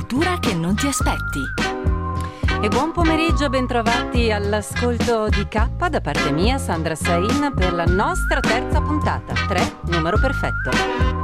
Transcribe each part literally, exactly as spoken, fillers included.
cultura che non ti aspetti. E buon pomeriggio, bentrovati all'ascolto di K da parte mia, Sandra Sain, per la nostra terza puntata, tre, numero perfetto.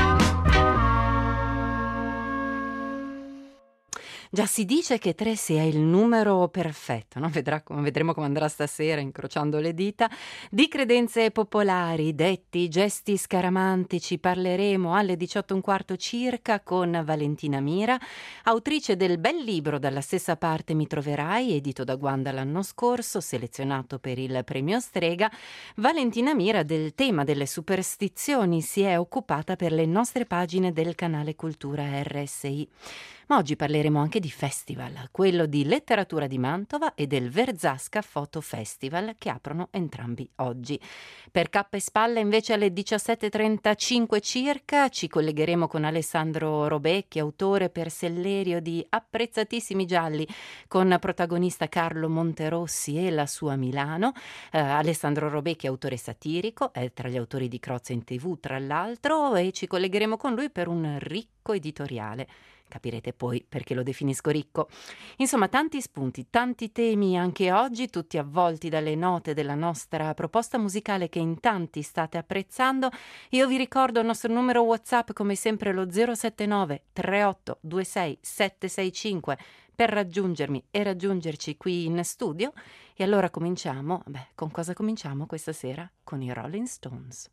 Già si dice che tre sia il numero perfetto, no? Vedrà, vedremo come andrà stasera, incrociando le dita. Di credenze popolari, detti, gesti scaramantici parleremo alle diciotto e un quarto circa con Valentina Mira, autrice del bel libro Dalla stessa parte mi troverai, edito da Guanda l'anno scorso, selezionato per il premio Strega. Valentina Mira del tema delle superstizioni si è occupata per le nostre pagine del canale Cultura R S I. Ma oggi parleremo anche di festival, quello di letteratura di Mantova e del Verzasca Photo Festival, che aprono entrambi oggi. Per Cappa e Spalla invece alle diciassette e trentacinque circa ci collegheremo con Alessandro Robecchi, autore per Sellerio di apprezzatissimi gialli, con protagonista Carlo Monterossi e la sua Milano. Eh, Alessandro Robecchi, autore satirico, è tra gli autori di Crozza in tivù tra l'altro, e ci collegheremo con lui per un ricco editoriale. Capirete poi perché lo definisco ricco. Insomma, tanti spunti, tanti temi anche oggi, tutti avvolti dalle note della nostra proposta musicale che in tanti state apprezzando. Io vi ricordo il nostro numero WhatsApp, come sempre lo zero sette nove tre otto due sei sette sei cinque, per raggiungermi e raggiungerci qui in studio. E allora cominciamo, beh, con cosa cominciamo questa sera? Con i Rolling Stones.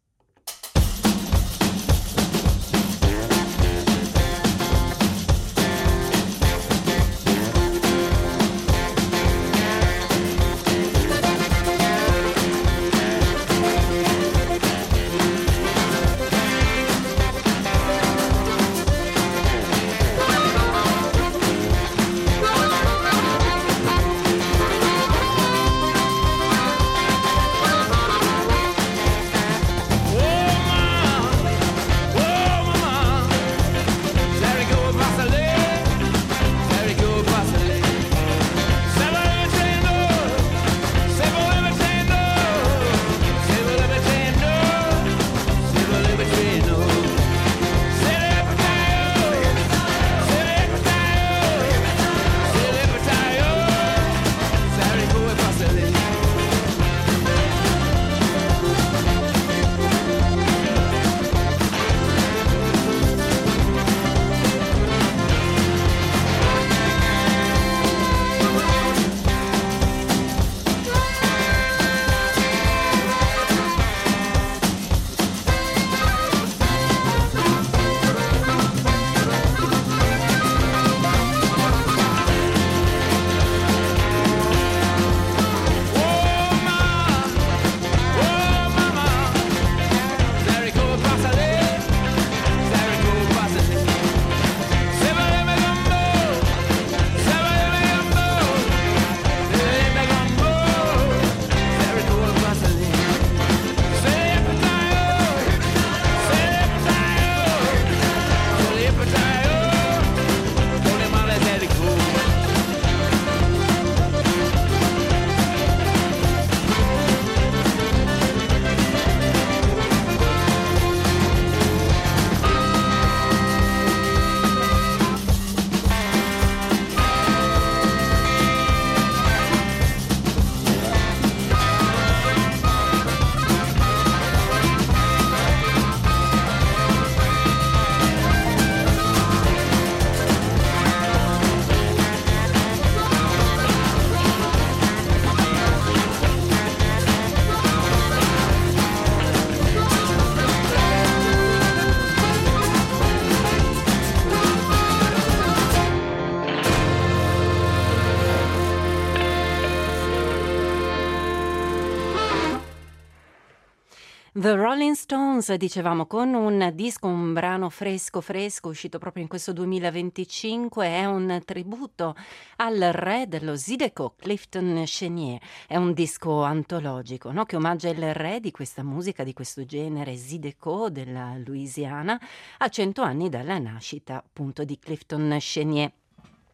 The Rolling Stones, dicevamo, con un disco, un brano fresco fresco uscito proprio in questo duemilaventicinque, è un tributo al re dello Zydeco, Clifton Chenier. È un disco antologico, no? Che omaggia il re di questa musica, di questo genere Zydeco della Louisiana, a cento anni dalla nascita appunto di Clifton Chenier.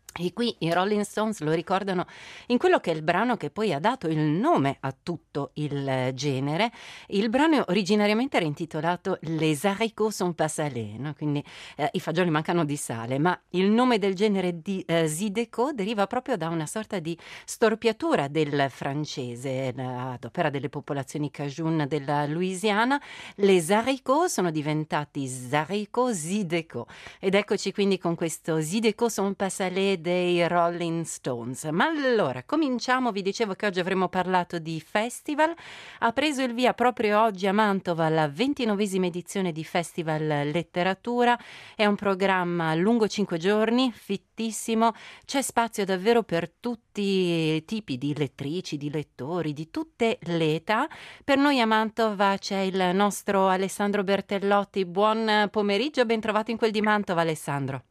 E qui i Rolling Stones lo ricordano in quello che è il brano che poi ha dato il nome a tutto il eh, genere. Il brano originariamente era intitolato Les haricots sont pas salés, no? Quindi eh, i fagioli mancano di sale, ma il nome del genere di eh, Zydeco deriva proprio da una sorta di storpiatura del francese, la- ad opera delle popolazioni Cajun della Louisiana. Les haricots sono diventati Haricots Zydeco. Ed eccoci quindi con questo Zydeco son pas salés dei Rolling Stones. Ma allora, cominciamo, vi dicevo che oggi avremmo parlato di festival. Ha preso il via proprio oggi a Mantova la ventinovesima edizione di Festival Letteratura. È un programma lungo cinque giorni, fittissimo. C'è spazio davvero per tutti i tipi di lettrici, di lettori, di tutte le età. Per noi a Mantova c'è il nostro Alessandro Bertellotti. Buon pomeriggio, ben trovato in quel di Mantova, Alessandro.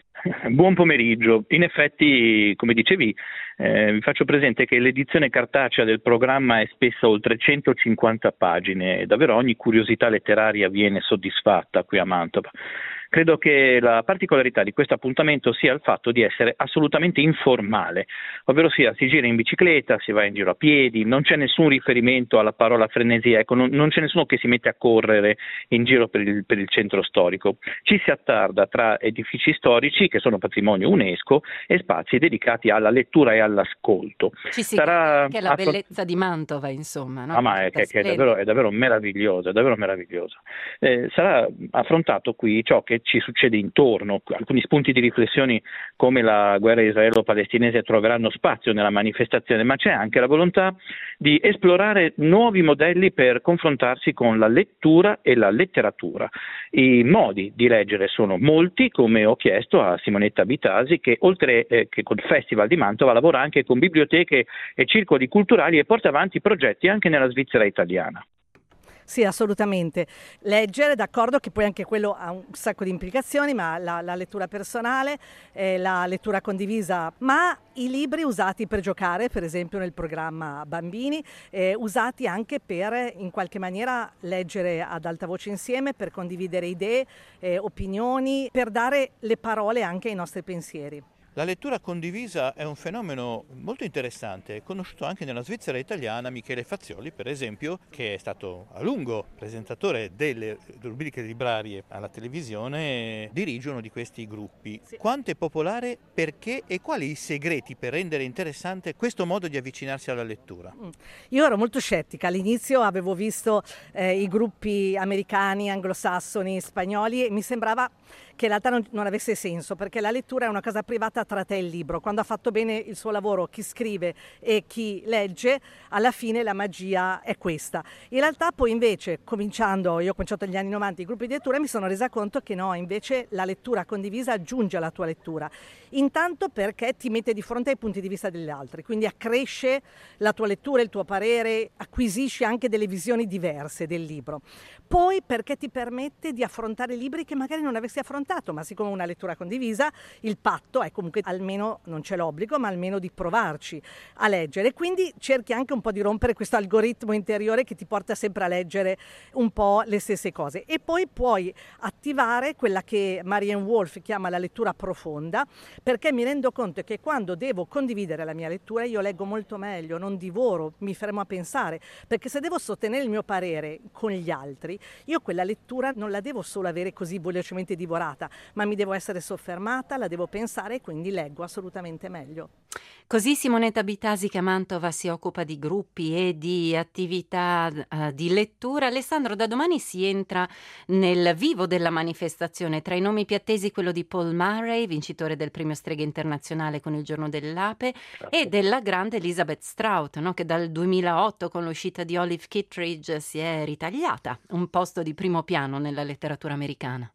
Buon pomeriggio. In effetti, come dicevi, eh, vi faccio presente che l'edizione cartacea del programma è spesso oltre centocinquanta pagine e davvero ogni curiosità letteraria viene soddisfatta qui a Mantova. Credo che la particolarità di questo appuntamento sia il fatto di essere assolutamente informale, ovvero sia si gira in bicicletta, si va in giro a piedi, non c'è nessun riferimento alla parola frenesia, ecco, non, non c'è nessuno che si mette a correre in giro per il, per il centro storico. Ci si attarda tra edifici storici che sono patrimonio UNESCO e spazi dedicati alla lettura e all'ascolto. Ci si Sarà che è la bellezza di Mantova, insomma, no? Ah, ma è, che, che è, davvero, è davvero meraviglioso, è davvero meraviglioso. Eh, sarà affrontato qui ciò che ci succede intorno, alcuni spunti di riflessioni come la guerra israelo-palestinese troveranno spazio nella manifestazione, ma c'è anche la volontà di esplorare nuovi modelli per confrontarsi con la lettura e la letteratura. I modi di leggere sono molti, come ho chiesto a Simonetta Bitasi, che oltre eh, che col Festival di Mantova lavora anche con biblioteche e circoli culturali e porta avanti progetti anche nella Svizzera italiana. Sì, assolutamente. Leggere, d'accordo che poi anche quello ha un sacco di implicazioni, ma la, la lettura personale, eh, la lettura condivisa, ma i libri usati per giocare, per esempio nel programma Bambini, eh, usati anche per in qualche maniera leggere ad alta voce insieme, per condividere idee, eh, opinioni, per dare le parole anche ai nostri pensieri. La lettura condivisa è un fenomeno molto interessante, conosciuto anche nella Svizzera italiana. Michele Fazioli, per esempio, che è stato a lungo presentatore delle rubriche librarie alla televisione, dirige uno di questi gruppi. Sì. Quanto è popolare, perché e quali i segreti per rendere interessante questo modo di avvicinarsi alla lettura? Io ero molto scettica, all'inizio avevo visto eh, i gruppi americani, anglosassoni, spagnoli e mi sembrava che in realtà non, non avesse senso, perché la lettura è una cosa privata tra te e il libro. Quando ha fatto bene il suo lavoro chi scrive e chi legge, alla fine la magia è questa. In realtà poi invece, cominciando, io ho cominciato negli anni novanta i gruppi di lettura, mi sono resa conto che no, invece la lettura condivisa aggiunge alla tua lettura. Intanto perché ti mette di fronte ai punti di vista degli altri, quindi accresce la tua lettura, il tuo parere, acquisisci anche delle visioni diverse del libro. Poi perché ti permette di affrontare libri che magari non avresti affrontato, ma siccome una lettura condivisa, il patto è comunque, almeno non c'è l'obbligo, ma almeno di provarci a leggere. Quindi cerchi anche un po' di rompere questo algoritmo interiore che ti porta sempre a leggere un po' le stesse cose. E poi puoi attivare quella che Marianne Wolf chiama la lettura profonda, perché mi rendo conto che quando devo condividere la mia lettura io leggo molto meglio, non divoro, mi fermo a pensare, perché se devo sostenere il mio parere con gli altri, io quella lettura non la devo solo avere così velocemente divorata, ma mi devo essere soffermata, la devo pensare e quindi leggo assolutamente meglio. Così Simonetta Bitasi, che a Mantova si occupa di gruppi e di attività eh, di lettura. Alessandro, da domani si entra nel vivo della manifestazione. Tra i nomi più attesi quello di Paul Murray, vincitore del premio Streghe Internazionale con Il Giorno dell'Ape, Certo. e della grande Elizabeth Strout, no? Che dal duemilaotto con l'uscita di Olive Kittredge si è ritagliata un posto di primo piano nella letteratura americana.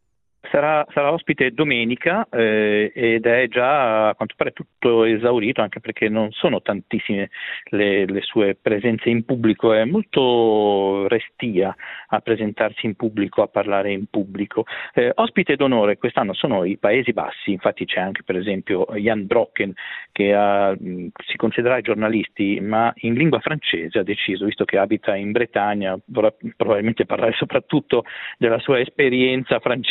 Sarà, sarà ospite domenica eh, ed è già a quanto pare tutto esaurito, anche perché non sono tantissime le, le sue presenze in pubblico, è molto restia a presentarsi in pubblico, a parlare in pubblico. Eh, ospite d'onore quest'anno sono i Paesi Bassi, infatti c'è anche per esempio Jan Brocken che ha, mh, si considera giornalisti, ma in lingua francese ha deciso, visto che abita in Bretagna, vorrà probabilmente parlare soprattutto della sua esperienza francese piuttosto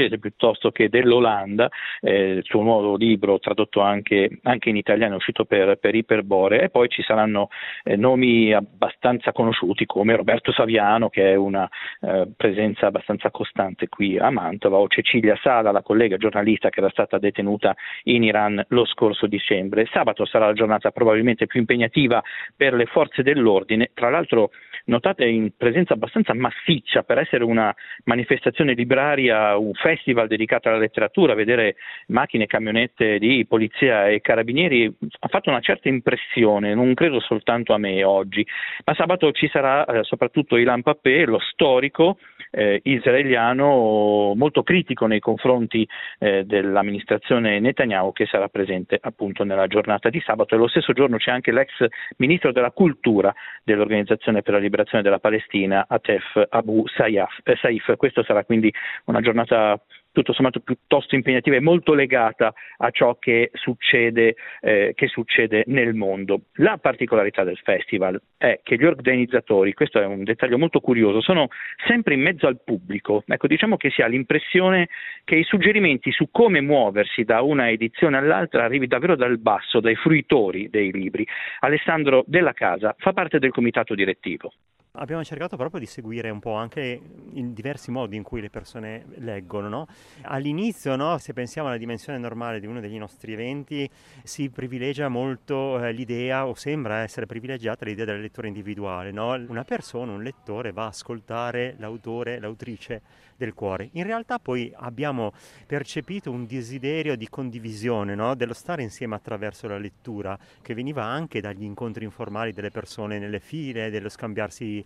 piuttosto che dell'Olanda, eh, il suo nuovo libro tradotto anche, anche in italiano, è uscito per, per Iperbore, e poi ci saranno eh, nomi abbastanza conosciuti come Roberto Saviano, che è una eh, presenza abbastanza costante qui a Mantova, o Cecilia Sala, la collega giornalista che era stata detenuta in Iran lo scorso dicembre. Sabato sarà la giornata probabilmente più impegnativa per le forze dell'ordine, tra l'altro notate in presenza abbastanza massiccia per essere una manifestazione libraria, un festival dedicato alla letteratura. Vedere macchine e camionette di polizia e carabinieri ha fatto una certa impressione, non credo soltanto a me oggi, ma sabato ci sarà eh, soprattutto Ilan Pappé, lo storico eh, israeliano molto critico nei confronti eh, dell'amministrazione Netanyahu, che sarà presente appunto nella giornata di sabato, e lo stesso giorno c'è anche l'ex ministro della cultura dell'Organizzazione per la Liberazione della Palestina, Atef Abu Sayyaf. Eh, Saif. Questo sarà quindi una giornata tutto sommato piuttosto impegnativa e molto legata a ciò che succede, eh, che succede nel mondo. La particolarità del festival è che gli organizzatori, questo è un dettaglio molto curioso, sono sempre in mezzo al pubblico. Ecco, diciamo che si ha l'impressione che i suggerimenti su come muoversi da una edizione all'altra arrivi davvero dal basso, dai fruitori dei libri. Alessandro Della Casa fa parte del comitato direttivo. Abbiamo cercato proprio di seguire un po' anche in diversi modi in cui le persone leggono, no? All'inizio, no, se pensiamo alla dimensione normale di uno degli nostri eventi, si privilegia molto eh, l'idea, o sembra essere privilegiata l'idea della lettura individuale, no? Una persona, un lettore, va a ascoltare l'autore, l'autrice del cuore. In realtà poi abbiamo percepito un desiderio di condivisione, no? Dello stare insieme attraverso la lettura, che veniva anche dagli incontri informali delle persone nelle file, dello scambiarsi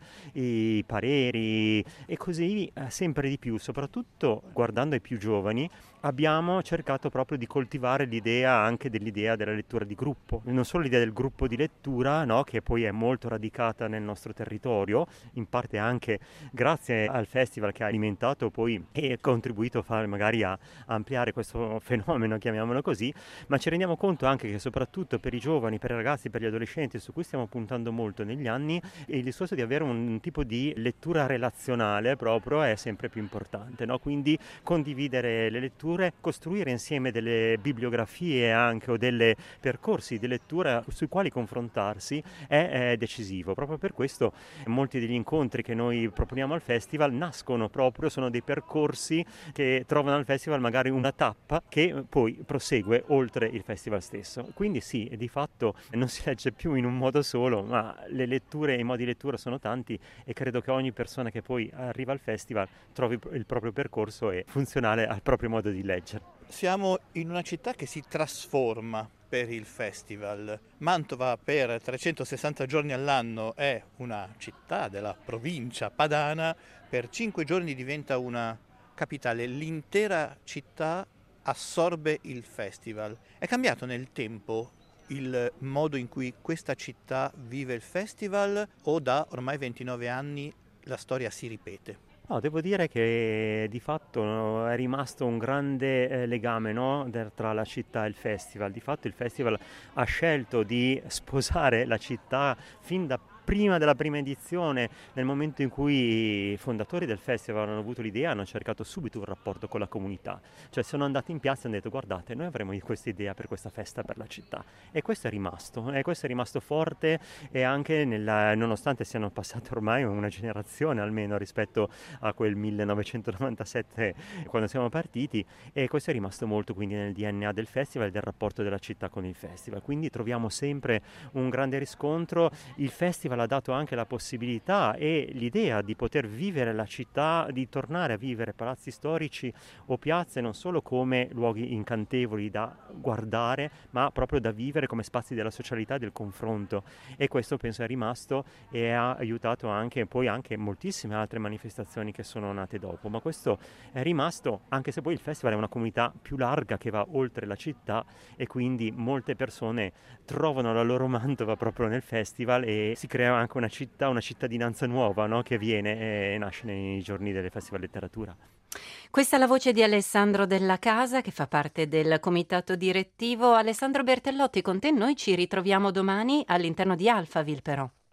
i pareri e così eh, sempre di più, soprattutto guardando ai più giovani, abbiamo cercato proprio di coltivare l'idea anche dell'idea della lettura di gruppo, non solo l'idea del gruppo di lettura, no, che poi è molto radicata nel nostro territorio, in parte anche grazie al festival che ha alimentato poi e contribuito a fare magari a ampliare questo fenomeno, chiamiamolo così, ma ci rendiamo conto anche che soprattutto per i giovani, per i ragazzi, per gli adolescenti, su cui stiamo puntando molto negli anni, il discorso di avere un tipo di lettura relazionale proprio è sempre più importante, no? Quindi condividere le letture, costruire insieme delle bibliografie anche o delle percorsi di lettura sui quali confrontarsi è, è decisivo. Proprio per questo molti degli incontri che noi proponiamo al festival nascono proprio, sono dei percorsi che trovano al festival magari una tappa che poi prosegue oltre il festival stesso. Quindi sì, di fatto non si legge più in un modo solo, ma le letture e i modi di lettura sono tanti e credo che ogni persona che poi arriva al festival trovi il proprio percorso e funzionale al proprio modo di leggere. Siamo in una città che si trasforma per il festival. Mantova per trecentosessanta giorni all'anno è una città della provincia padana, per cinque giorni diventa una capitale. L'intera città assorbe il festival. È cambiato nel tempo il modo in cui questa città vive il festival, o da ormai ventinove anni la storia si ripete? No, devo dire che di fatto è rimasto un grande eh, legame, no, tra la città e il festival. Di fatto il festival ha scelto di sposare la città fin da prima della prima edizione, nel momento in cui i fondatori del festival hanno avuto l'idea, hanno cercato subito un rapporto con la comunità, cioè sono andati in piazza e hanno detto: guardate, noi avremo questa idea per questa festa per la città, e questo è rimasto, e questo è rimasto forte, e anche nella, nonostante siano passate ormai una generazione almeno rispetto a quel millenovecentonovantasette quando siamo partiti, e questo è rimasto molto quindi nel D N A del festival e del rapporto della città con il festival, quindi troviamo sempre un grande riscontro. Il festival ha dato anche la possibilità e l'idea di poter vivere la città, di tornare a vivere palazzi storici o piazze non solo come luoghi incantevoli da guardare, ma proprio da vivere come spazi della socialità e del confronto, e questo penso è rimasto e ha aiutato anche poi anche moltissime altre manifestazioni che sono nate dopo, ma questo è rimasto, anche se poi il festival è una comunità più larga che va oltre la città, e quindi molte persone trovano la loro Mantova proprio nel festival e si crea anche una città, una cittadinanza nuova, no? Che viene e nasce nei giorni del Festival Letteratura. Questa è la voce di Alessandro Della Casa, che fa parte del comitato direttivo. Alessandro Bertellotti, con te noi ci ritroviamo domani all'interno di Alphaville, però.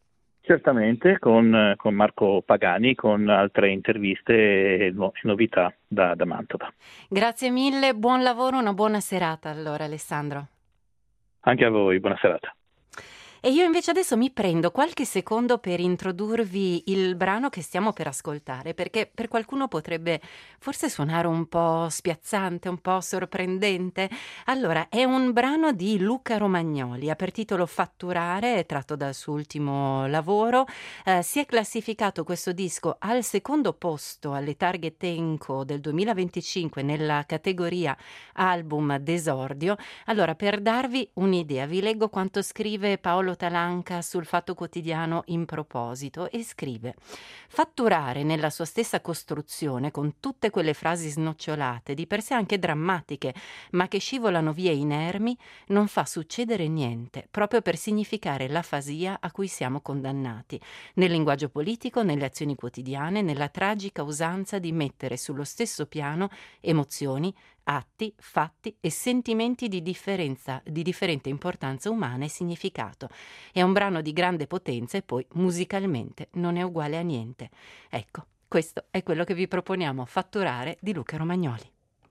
Certamente, con, con Marco Pagani, con altre interviste e no- novità da, da Mantova. Grazie mille, buon lavoro, una buona serata allora Alessandro. Anche a voi, buona serata. E io invece adesso mi prendo qualche secondo per introdurvi il brano che stiamo per ascoltare, perché per qualcuno potrebbe forse suonare un po' spiazzante, un po' sorprendente. Allora, è un brano di Luca Romagnoli, ha per titolo Fatturare, è tratto dal suo ultimo lavoro. Eh, si è classificato questo disco al secondo posto alle targhe Tenco del duemilaventicinque nella categoria album d'esordio. Allora, per darvi un'idea, vi leggo quanto scrive Paolo Talanca sul Fatto Quotidiano in proposito e scrive: fatturare nella sua stessa costruzione, con tutte quelle frasi snocciolate, di per sé anche drammatiche, ma che scivolano via inermi, non fa succedere niente, proprio per significare l'afasia a cui siamo condannati, nel linguaggio politico, nelle azioni quotidiane, nella tragica usanza di mettere sullo stesso piano emozioni, atti, fatti e sentimenti di differenza, di differente importanza umana e significato. È un brano di grande potenza e poi musicalmente non è uguale a niente. Ecco, questo è quello che vi proponiamo, Fatturare di Luca Romagnoli.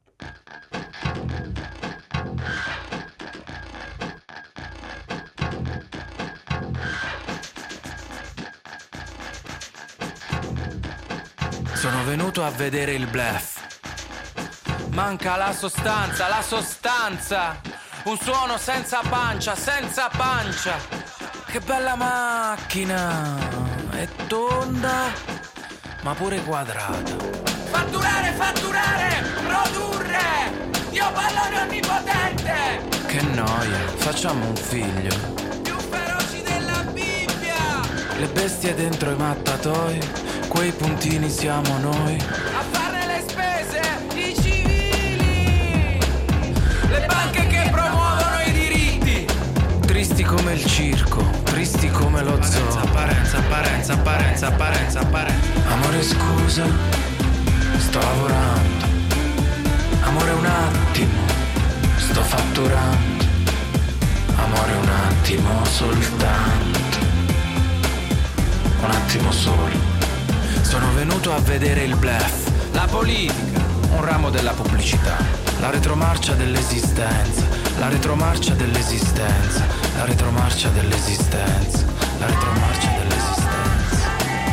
Sono venuto a vedere il bluff. Manca la sostanza, la sostanza. Un suono senza pancia, senza pancia. Che bella macchina. È tonda, ma pure quadrata. Fatturare, fatturare, produrre. Dio pallone onnipotente. Che noia, facciamo un figlio. Più feroci della Bibbia. Le bestie dentro i mattatoi, quei puntini siamo noi. A farne le spese, i civili. Le banche che promuovono i diritti. Tristi come il circo, tristi come lo zoo. Apparenza, apparenza, apparenza, apparenza, apparenza. Amore scusa, sto lavorando. Amore un attimo, sto fatturando. Amore un attimo soltanto. Un attimo solo. Sono venuto a vedere il bluff, la politica, un ramo della pubblicità, la retromarcia dell'esistenza, la retromarcia dell'esistenza, la retromarcia dell'esistenza, la retromarcia dell'esistenza.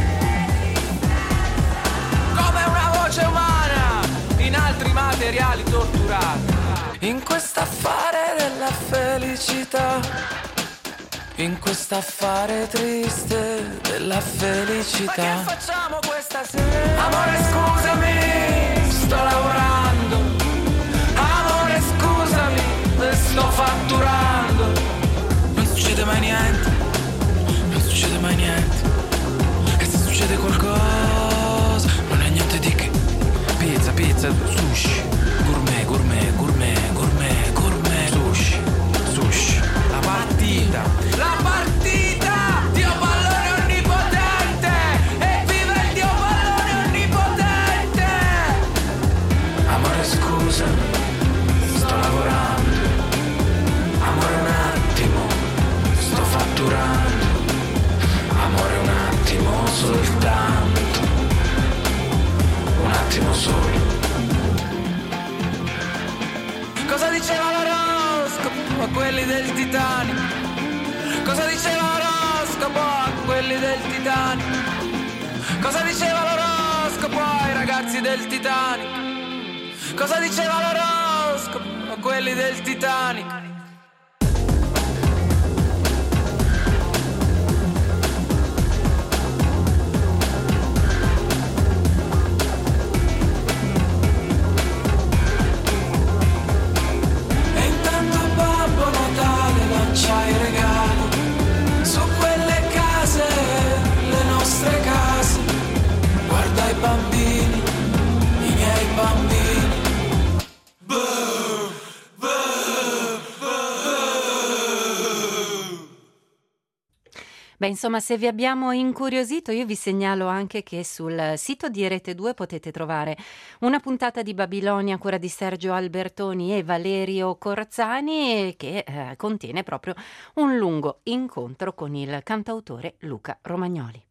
Come una voce umana in altri materiali torturati, in quest'affare della felicità. In quest'affare triste della felicità. Ma che facciamo questa sera? Amore scusami, sto lavorando. Amore scusami, sto fatturando. Non succede mai niente, non succede mai niente. E se succede qualcosa, non è niente di che. Pizza, pizza, sushi, gourmet, gourmet, gourmet, gourmet, gourmet, sushi, sushi. La partita, la partita, Dio pallone onnipotente, e viva il Dio pallone onnipotente. Amore scusa, sto lavorando. Amore un attimo, sto fatturando. Amore un attimo soltanto. Un attimo solo. Cosa diceva l'oroscopo a quelli del Titanic? Cosa diceva l'oroscopo a quelli del Titanic? Cosa diceva l'oroscopo ai ragazzi del Titanic? Cosa diceva l'oroscopo a quelli del Titanic? E intanto Babbo Natale lancia i regali su quelle case, le nostre case. Guarda i bambini, i miei bambini. Buh, buh, buh. Beh, insomma, se vi abbiamo incuriosito, io vi segnalo anche che sul sito di Rete due potete trovare una puntata di Babilonia a cura di Sergio Albertoni e Valerio Corzani che eh, contiene proprio un lungo incontro con il cantautore Luca Romagnoli.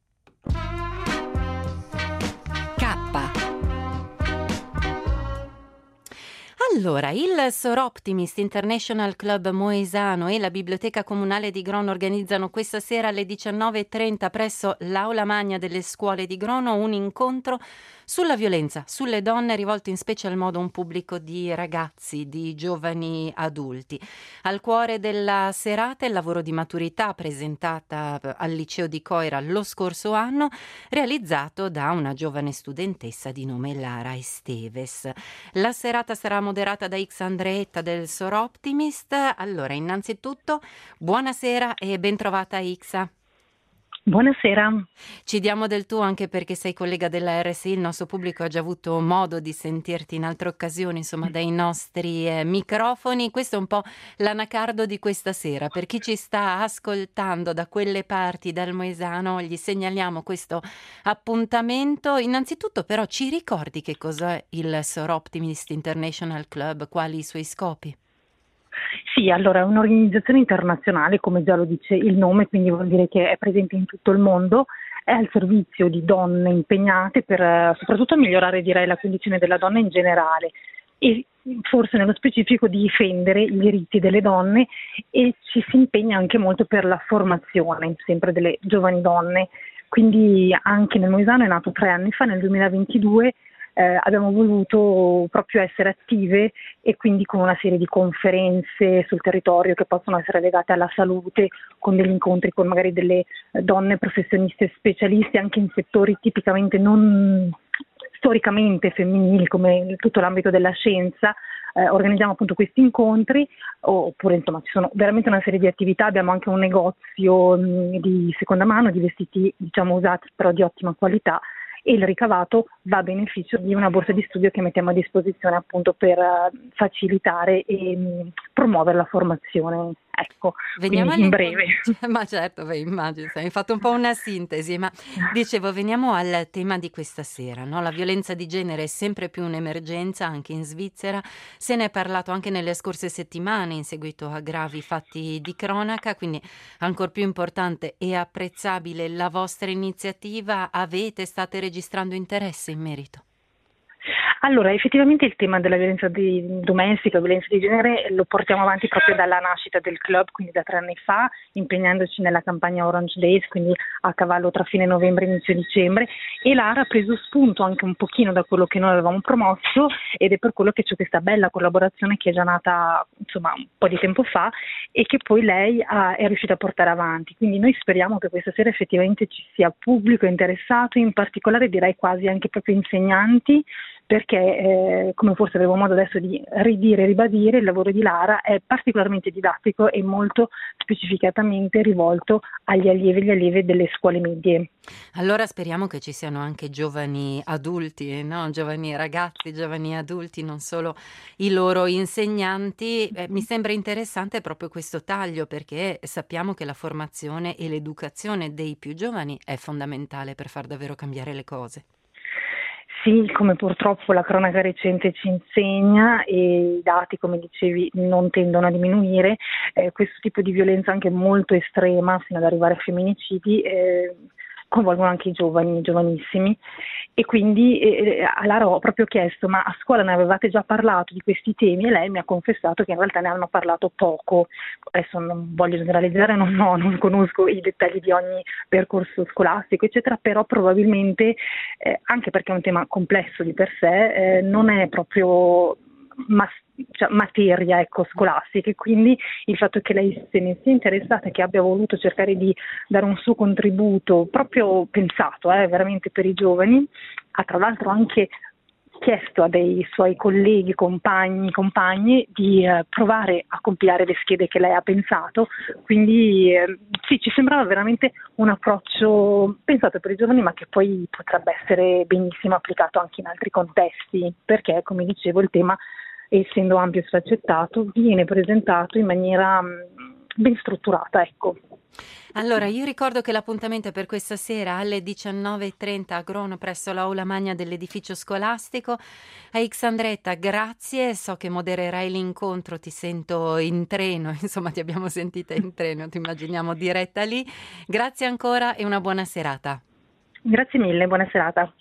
Allora, il Soroptimist International Club Moesano e la Biblioteca Comunale di Grono organizzano questa sera alle diciannove e trenta presso l'Aula Magna delle Scuole di Grono un incontro sulla violenza sulle donne rivolto in special modo a un pubblico di ragazzi, di giovani adulti. Al cuore della serata il lavoro di maturità presentata al liceo di Coira lo scorso anno, realizzato da una giovane studentessa di nome Lara Esteves. La serata sarà moderata da X Andreetta del Soroptimist. Allora, innanzitutto, buonasera e bentrovata Xa. Buonasera. Ci diamo del tu anche perché sei collega della R S I, il nostro pubblico ha già avuto modo di sentirti in altre occasioni, insomma, dai nostri eh, microfoni. Questo è un po' l'anacardo di questa sera. Per chi ci sta ascoltando da quelle parti, dal Moesano, gli segnaliamo questo appuntamento. Innanzitutto però ci ricordi che cos'è il Soroptimist International Club, quali i suoi scopi? Sì, allora è un'organizzazione internazionale, come già lo dice il nome, quindi vuol dire che è presente in tutto il mondo, è al servizio di donne impegnate per soprattutto migliorare, direi, la condizione della donna in generale e forse nello specifico di difendere i diritti delle donne, e ci si impegna anche molto per la formazione sempre delle giovani donne. Quindi anche nel Moesano è nato tre anni fa, nel duemilaventidue. Eh, abbiamo voluto proprio essere attive e quindi con una serie di conferenze sul territorio che possono essere legate alla salute, con degli incontri con magari delle donne professioniste specialiste anche in settori tipicamente non storicamente femminili come tutto l'ambito della scienza. Eh, organizziamo appunto questi incontri, oppure insomma ci sono veramente una serie di attività. Abbiamo anche un negozio mh, di seconda mano di vestiti, diciamo, usati però di ottima qualità, e il ricavato va a beneficio di una borsa di studio che mettiamo a disposizione appunto per uh, facilitare e mh, promuovere la formazione. Ecco, veniamo in breve. Ma certo, beh, immagino, hai fatto un po' una sintesi, ma dicevo, veniamo al tema di questa sera, no? La violenza di genere è sempre più un'emergenza anche in Svizzera, se ne è parlato anche nelle scorse settimane in seguito a gravi fatti di cronaca, quindi ancor più importante e apprezzabile la vostra iniziativa. Avete, state registrando interesse in merito? Allora, effettivamente il tema della violenza di, domestica, violenza di genere, lo portiamo avanti proprio dalla nascita del club, quindi da tre anni fa, impegnandoci nella campagna Orange Days, quindi a cavallo tra fine novembre e inizio dicembre, e Lara ha preso spunto anche un pochino da quello che noi avevamo promosso, ed è per quello che c'è questa bella collaborazione che è già nata insomma un po' di tempo fa e che poi lei ha, è riuscita a portare avanti. Quindi noi speriamo che questa sera effettivamente ci sia pubblico interessato, in particolare direi quasi anche proprio insegnanti, perché eh, come forse avremo modo adesso di ridire e ribadire, il lavoro di Lara è particolarmente didattico e molto specificatamente rivolto agli allievi e agli allievi delle scuole medie. Allora speriamo che ci siano anche giovani adulti, no? Giovani ragazzi, giovani adulti, non solo i loro insegnanti. Eh, mi sembra interessante proprio questo taglio, perché sappiamo che la formazione e l'educazione dei più giovani è fondamentale per far davvero cambiare le cose. Sì, come purtroppo la cronaca recente ci insegna, e i dati, come dicevi, non tendono a diminuire, eh, questo tipo di violenza anche molto estrema, fino ad arrivare a femminicidi, eh, coinvolgono anche i giovani, i giovanissimi, e quindi eh, a Lara ho proprio chiesto: ma a scuola ne avevate già parlato di questi temi? E lei mi ha confessato che in realtà ne hanno parlato poco. Adesso non voglio generalizzare, non, no, non conosco i dettagli di ogni percorso scolastico eccetera, però probabilmente eh, anche perché è un tema complesso di per sé, eh, non è proprio mas- cioè, materia ecco, scolastica, e quindi il fatto che lei se ne sia interessata e che abbia voluto cercare di dare un suo contributo proprio pensato eh, veramente per i giovani, ha tra l'altro anche chiesto a dei suoi colleghi, compagni, compagne di eh, provare a compilare le schede che lei ha pensato, quindi eh, sì, ci sembrava veramente un approccio pensato per i giovani, ma che poi potrebbe essere benissimo applicato anche in altri contesti, perché come dicevo il tema, essendo ampio e sfaccettato, viene presentato in maniera mh, ben strutturata, ecco. Allora, io ricordo che l'appuntamento è per questa sera alle diciannove e trenta a Grono presso l'Aula Magna dell'edificio scolastico. A Xandretta, grazie, so che modererai l'incontro, ti sento in treno, insomma ti abbiamo sentita in treno, ti immaginiamo diretta lì. Grazie ancora e una buona serata. Grazie mille, buona serata.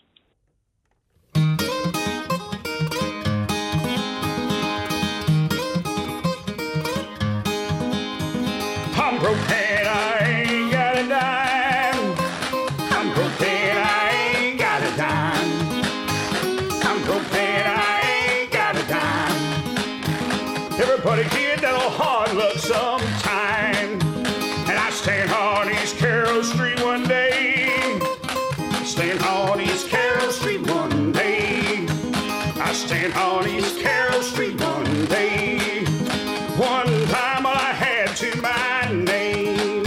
I'm broke and I ain't got a dime. I'm broke and I ain't got a dime. I'm broke and I ain't got a dime. Everybody get that old hard luck sometime. And I stand on East Carroll Street one day. Stand on East Carroll Street one day. I stand on East Carroll Street one day. One time all I had to my name.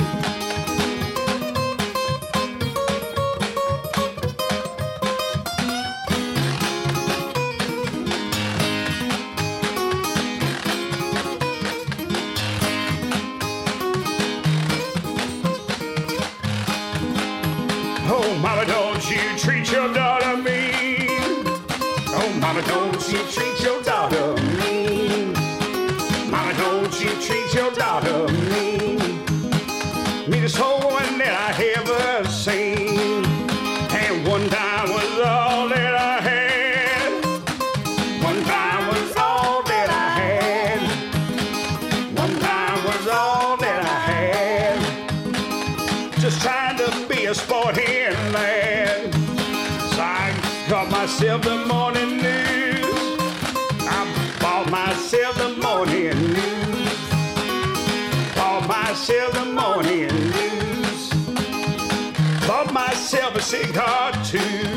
Oh, mama, don't you treat your daughter mean. Oh, mama, don't you treat your daughter mean. Mama, don't you treat your daughter mean. Meanest woman that I ever seen. And one time was all that I had. One time was all that I had. One time was all that I had. Just trying to be a sporting lad. So I got myself the morning news. I bought myself the morning news. Bought myself the morning news. Bought myself a cigar too.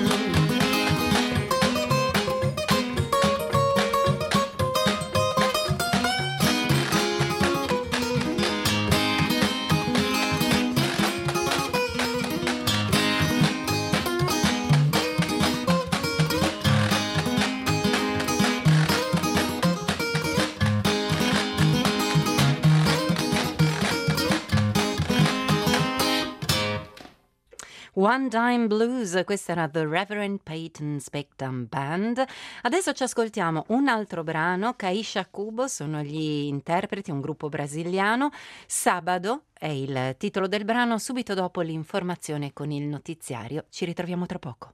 One Dime Blues, questa era The Reverend Peyton Specton Band. Adesso ci ascoltiamo un altro brano, Caixa Cubo, sono gli interpreti, un gruppo brasiliano. Sabato è il titolo del brano, subito dopo l'informazione con il notiziario. Ci ritroviamo tra poco.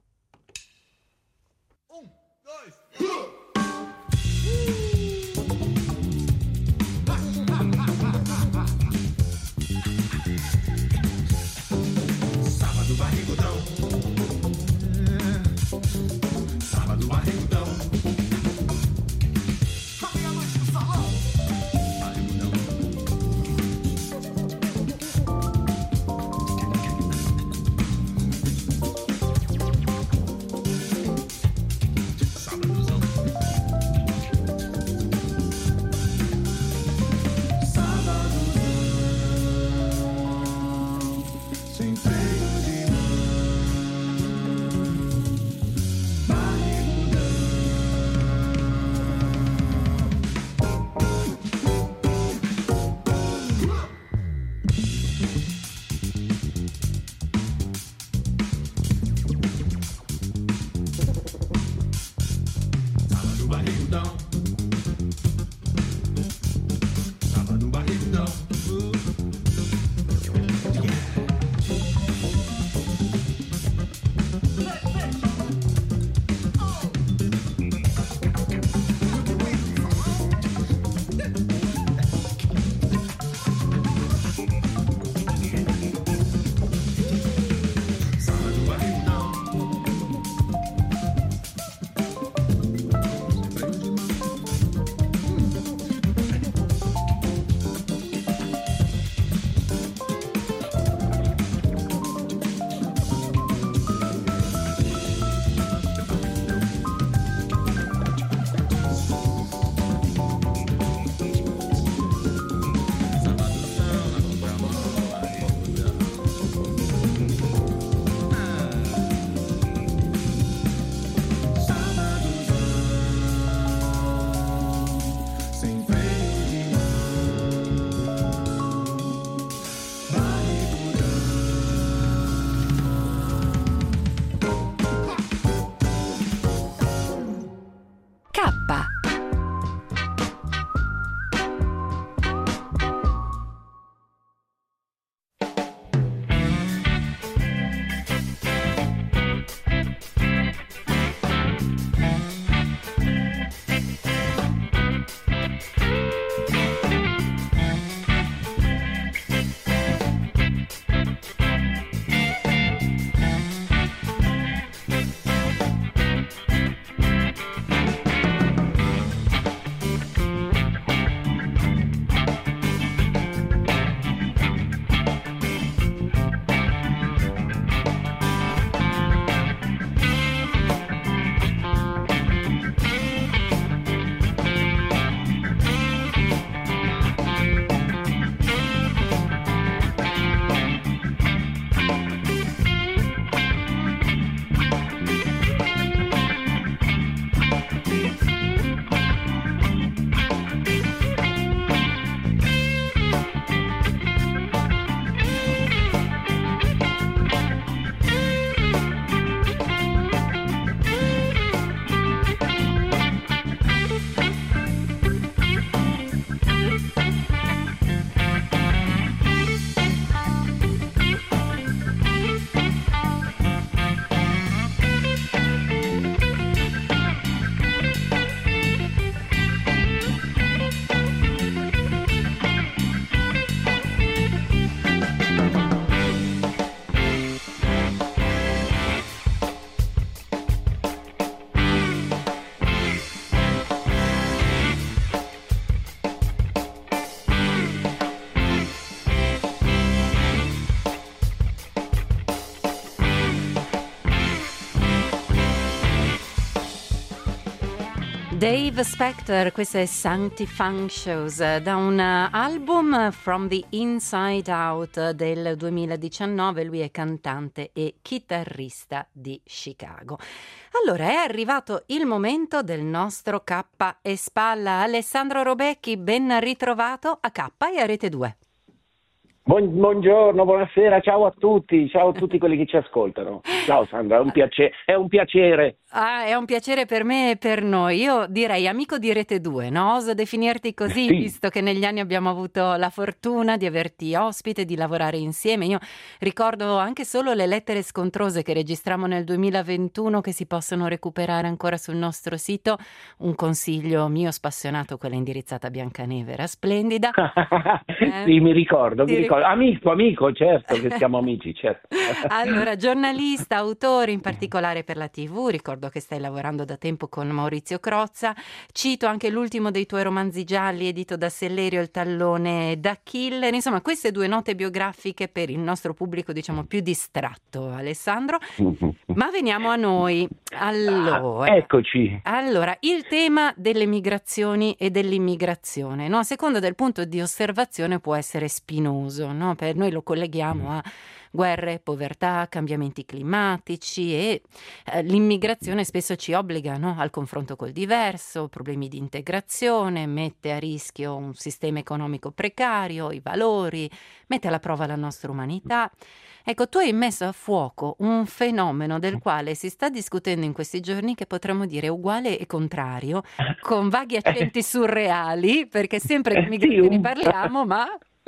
Un, due, Sábado barrigudão, sábado barrigudão, cadê a noite no salão? Barrigudão, sábadozão, sábadozão, sem freio de barrigudão, sábado barrigudão, uh, yeah. Dave Spector, questo è Sanctifunctious, da un album From the Inside Out del duemiladiciannove. Lui è cantante e chitarrista di Chicago. Allora, è arrivato il momento del nostro K e Spalla. Alessandro Robecchi, ben ritrovato a K e a Rete due. Buon- buongiorno, buonasera, ciao a tutti, ciao a tutti quelli che ci ascoltano. Ciao Sandra, è un piacere, è un piacere. Ah, è un piacere per me e per noi. Io direi amico di Rete due, no? Oso definirti così, Sì. visto che negli anni abbiamo avuto la fortuna di averti ospite, di lavorare insieme. Io ricordo anche solo le lettere scontrose che registrammo nel duemilaventuno, che si possono recuperare ancora sul nostro sito. Un consiglio mio spassionato, quella indirizzata a Biancaneve, era splendida. Eh? Sì, mi ricordo, Ti mi ricordo. Amico, amico, certo che siamo amici, certo. Allora, giornalista, autore, in particolare per la tivù, ricordo che stai lavorando da tempo con Maurizio Crozza. Cito anche l'ultimo dei tuoi romanzi gialli, edito da Sellerio, Il tallone da killer. Insomma, queste due note biografiche per il nostro pubblico, diciamo, più distratto, Alessandro. Ma veniamo a noi. Allora, Eccoci. allora, il tema delle migrazioni e dell'immigrazione, no? A seconda del punto di osservazione può essere spinoso, no? Per noi lo colleghiamo a guerre, povertà, cambiamenti climatici e eh, l'immigrazione spesso ci obbliga, no? Al confronto col diverso, problemi di integrazione, mette a rischio un sistema economico precario, i valori, mette alla prova la nostra umanità. Ecco, tu hai messo a fuoco un fenomeno del quale si sta discutendo in questi giorni, che potremmo dire uguale e contrario, con vaghi accenti surreali, perché sempre di Eh, sì, migrazioni un- parliamo, ma...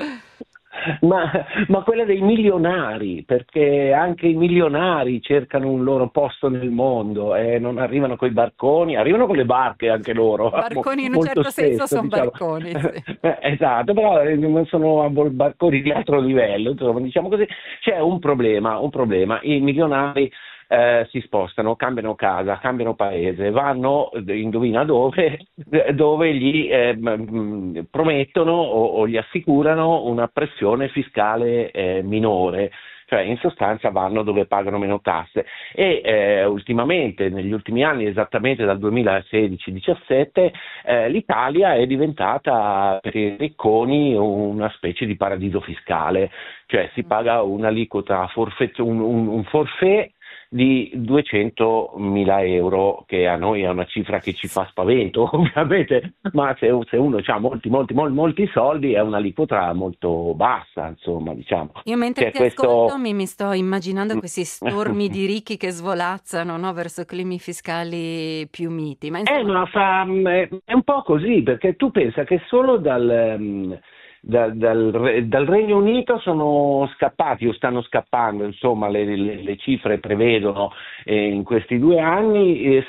Ma, ma quella dei milionari, perché anche i milionari cercano un loro posto nel mondo e non arrivano coi barconi, arrivano con le barche anche loro. Barconi in un molto certo senso spesso, sono diciamo. barconi, sì. Eh, Esatto, però eh, non sono a vol- barconi di altro livello, insomma, diciamo così. C'è un problema, un problema. I milionari eh, si spostano, cambiano casa, cambiano paese, vanno, eh, indovina dove, eh, dove gli eh, m- promettono o, o gli assicurano una pressione fiscale eh, minore. Cioè in sostanza vanno dove pagano meno tasse e eh, ultimamente, negli ultimi anni, esattamente dal duemilasedici diciassette, eh, l'Italia è diventata per i ricconi una specie di paradiso fiscale, cioè si paga un'aliquota forfait, un, un, un forfait di duecentomila euro, che a noi è una cifra che ci fa spavento ovviamente, ma se, se uno ha molti, molti, molti, molti soldi è un'aliquota molto bassa, insomma, diciamo. Io mentre C'è ti questo- ascolto mi, mi sto immaginando questi stormi di ricchi che svolazzano, no, verso climi fiscali più miti. Ma Eh, insomma, ma fa, è un po' così, perché tu pensa che solo dal, ehm, dal, dal Re- dal Regno Unito sono scappati o stanno scappando, insomma, le, le- le cifre prevedono eh, in questi due anni eh,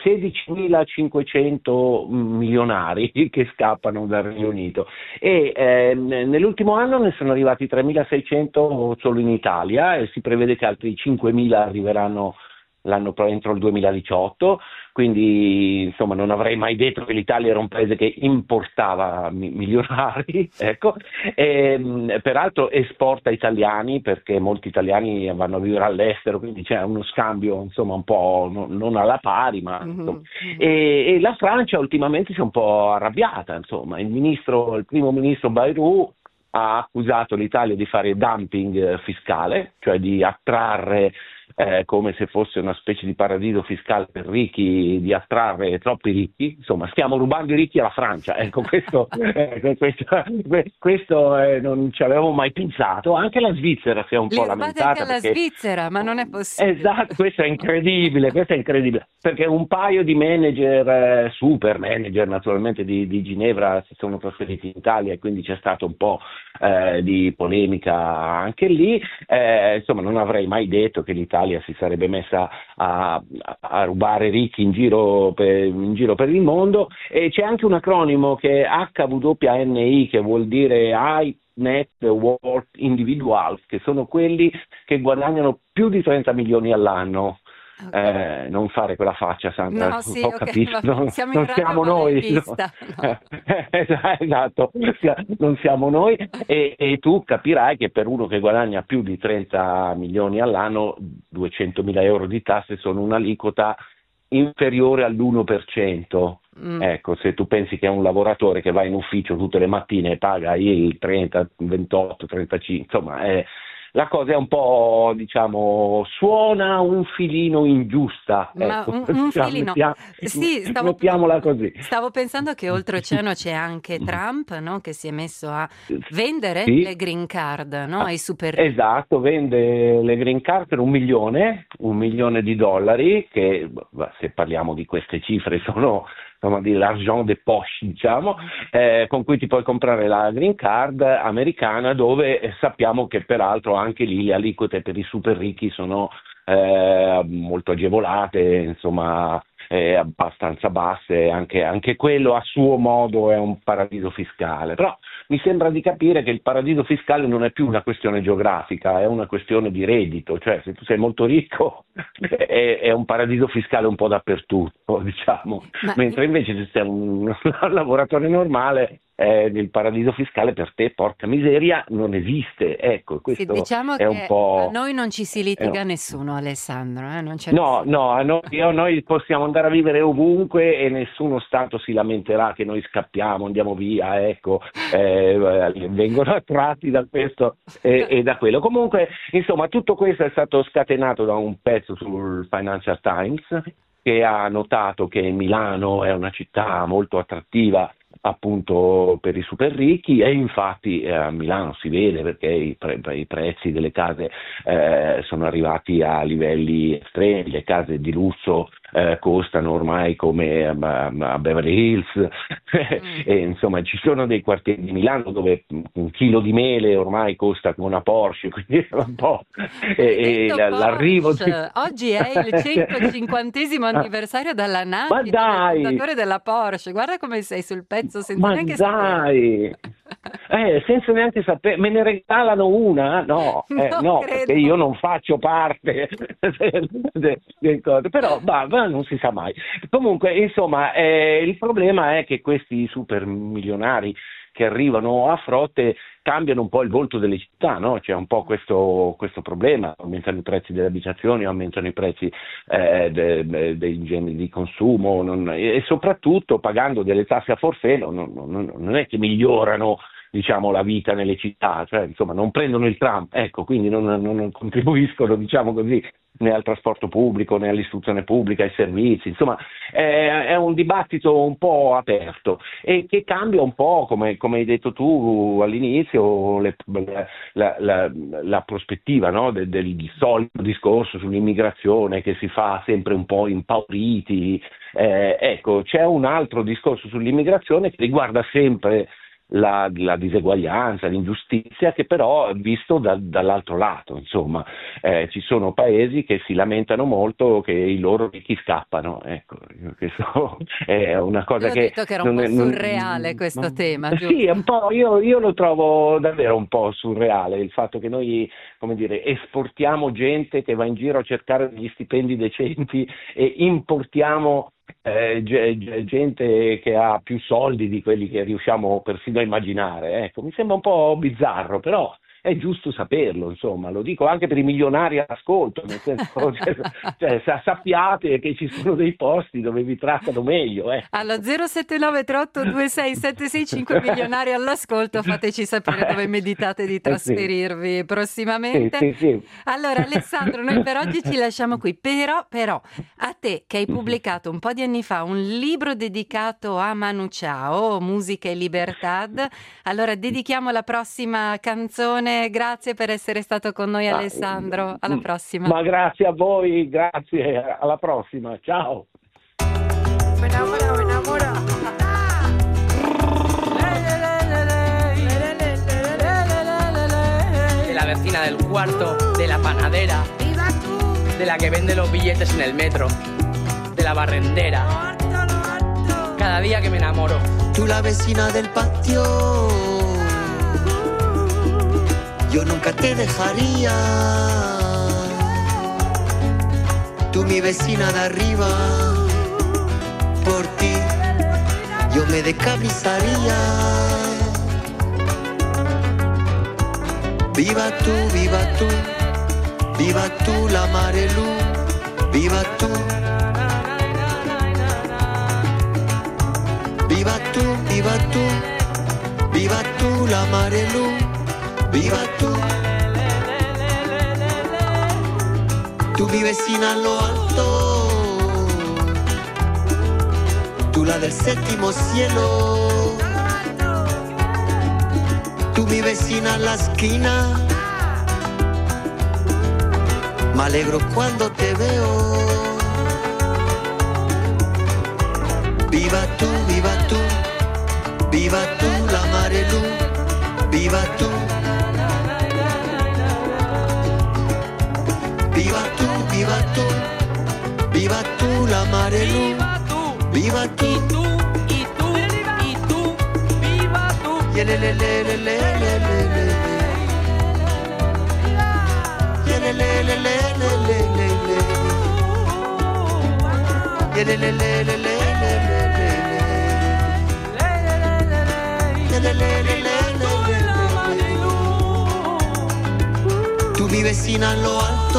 sedicimilacinquecento milionari che scappano dal Regno Unito e ehm, nell'ultimo anno ne sono arrivati tremilaseicento solo in Italia e si prevede che altri cinquemila arriveranno l'anno pro- entro il duemiladiciotto, quindi insomma non avrei mai detto che l'Italia era un paese che importava mi- milionari, ecco, e, mh, peraltro esporta italiani perché molti italiani vanno a vivere all'estero, quindi c'è uno scambio insomma un po' no- non alla pari, ma Mhm, insomma. mhm. E, e la Francia ultimamente si è un po' arrabbiata, insomma, il ministro, il primo ministro Bayrou ha accusato l'Italia di fare dumping eh, fiscale, cioè di attrarre eh, come se fosse una specie di paradiso fiscale per ricchi, di attrarre troppi ricchi, insomma stiamo rubando i ricchi alla Francia, ecco questo, eh, questo, questo eh, non ci avevamo mai pensato, anche la Svizzera si è un Li po' rubate lamentata. anche alla perché- Svizzera, ma non è possibile. Esatto, questo è incredibile, questo è incredibile, perché un paio di manager, eh, super manager naturalmente di, di Ginevra si sono trasferiti in Italia e quindi c'è stato un po' eh, di polemica anche lì, eh, insomma non avrei mai detto che l'Italia si sarebbe messa a, a rubare ricchi in giro, per, in giro per il mondo e c'è anche un acronimo che è H W N I che vuol dire High Net Worth Individuals, che sono quelli che guadagnano più di trenta milioni all'anno. Ok. Eh, non fare quella faccia, Sandra, No, sì, ho ok, capito, va- non, siamo in non radio, siamo ma l'hai noi, vista, no. esatto, non siamo noi e, e tu capirai che per uno che guadagna più di trenta milioni all'anno, duecentomila euro di tasse sono un'aliquota inferiore all'uno per cento. Mm. Ecco, se tu pensi che è un lavoratore che va in ufficio tutte le mattine e paga il trenta, ventotto, trentacinque, insomma, è, la cosa è un po', diciamo, suona un filino ingiusta. Ma ecco. un, un Cioè, filino. mettiamo- Sì, stavo, mettiamola così. stavo pensando che oltreoceano c'è anche Trump, no? Che si è messo a vendere Sì. le green card, no? Ai super ricchi. Esatto, vende le green card per un milione, un milione di dollari, che beh, se parliamo di queste cifre sono insomma di l'argent de poche, diciamo, eh, con cui ti puoi comprare la green card americana, dove eh, sappiamo che peraltro anche lì le aliquote per i super ricchi sono eh, molto agevolate, insomma eh, abbastanza basse, anche, anche quello a suo modo è un paradiso fiscale, però mi sembra di capire che il paradiso fiscale non è più una questione geografica, è una questione di reddito, cioè se tu sei molto ricco è, è un paradiso fiscale un po' dappertutto, diciamo, Ma- mentre invece se sei un lavoratore normale eh, il paradiso fiscale per te, porca miseria, non esiste, ecco, Sì, questo diciamo è che un po'... a noi non ci si litiga eh, nessuno, Alessandro, eh? Non c'è No, nessuno. no, a noi, io- noi possiamo andare a vivere ovunque e nessuno Stato si lamenterà che noi scappiamo, andiamo via, ecco, eh, vengono attratti da questo e, e da quello. Comunque, insomma, tutto questo è stato scatenato da un pezzo sul Financial Times che ha notato che Milano è una città molto attrattiva appunto per i super ricchi e infatti eh, a Milano si vede perché i, pre- i prezzi delle case eh, sono arrivati a livelli estremi, le case di lusso eh, costano ormai come a, a Beverly Hills Mm. e insomma ci sono dei quartieri di Milano dove un chilo di mele ormai costa come una Porsche, quindi è un po' e, e Detto la- l'arrivo di... Porsche, oggi è il centocinquantesimo anniversario dalla Ma nascita del dai! fondatore della Porsche. Guarda come sei sul pezzo senza Ma neanche sapere. dai, eh, senza neanche sapere, me ne regalano una? No, eh, Non no, credo. perché io non faccio parte del, del- del coso, però bah, bah, non si sa mai. Comunque, insomma, eh, il problema è che questi super milionari che arrivano a frotte cambiano un po' il volto delle città, no? C'è un po' questo, questo problema, aumentano i prezzi delle abitazioni, aumentano i prezzi eh, de- de- dei generi di consumo non- e soprattutto pagando delle tasse a forfait non, non- non è che migliorano diciamo la vita nelle città, cioè insomma non prendono il tram, ecco, quindi non, non- non contribuiscono diciamo così né al trasporto pubblico né all'istruzione pubblica, ai servizi, insomma è, è un dibattito un po' aperto e che cambia un po', come, come hai detto tu all'inizio, le- la, la- la prospettiva no, del, del solito discorso sull'immigrazione che si fa sempre un po' impauriti, eh, ecco c'è un altro discorso sull'immigrazione che riguarda sempre la, la diseguaglianza, l'ingiustizia, che però è visto da- dall'altro lato, insomma, eh, ci sono paesi che si lamentano molto che i loro ricchi scappano, ecco, questo è una cosa Ti ho che... detto che era un non po' è- non- surreale questo ma- tema, Sì, giusto? è un po', io, io lo trovo davvero un po' surreale il fatto che noi, come dire, esportiamo gente che va in giro a cercare degli stipendi decenti e importiamo eh, ge- ge- gente che ha più soldi di quelli che riusciamo persino a immaginare. Ecco, mi sembra un po' bizzarro, però è giusto saperlo, insomma, lo dico anche per i milionari all'ascolto, nel senso, cioè, cioè, sa- sappiate che ci sono dei posti dove vi trattano meglio. Eh. Allo zero sette nove tre otto due sei sette sei cinque milionari all'ascolto, fateci sapere dove meditate di Eh sì. trasferirvi Sì, prossimamente. sì, sì. Allora Alessandro, noi per oggi ci lasciamo qui, però, però a te che hai pubblicato un po' di anni fa un libro dedicato a Manu Chao, Musica e Libertad, allora dedichiamo la prossima canzone. Grazie per essere stato con noi Alessandro, alla prossima. Ma grazie a voi, grazie, alla prossima, ciao. Me enamora, me enamora. De la vecina del cuarto, de la panadera, ¡Viva tú! de la que vende los billetes en el metro, de la barrendera. ¡Harto, lo harto! Cada día que me enamoro. Tú la vecina del patio, yo nunca te dejaría. Tú mi vecina de arriba, por ti yo me decabrizaría. Viva tú, viva tú, viva tú la Marelú, viva tú. tu, viva tu, viva tu la Marelu, viva tu. Tu mi vecina a lo alto, tú la del séptimo cielo, tú mi vecina a la esquina, me alegro cuando te veo. Viva tú, viva tú, viva tú la Marelu, viva tú. Viva tú, viva tú, viva tú la Marelu, viva tú. Y tú, y tú, y tú, viva tú. Y le le le le le le le le. Y le le le le le le le le. Y le le le le le le le le. Y le le le le le le le. Tu mi vecina a lo alto,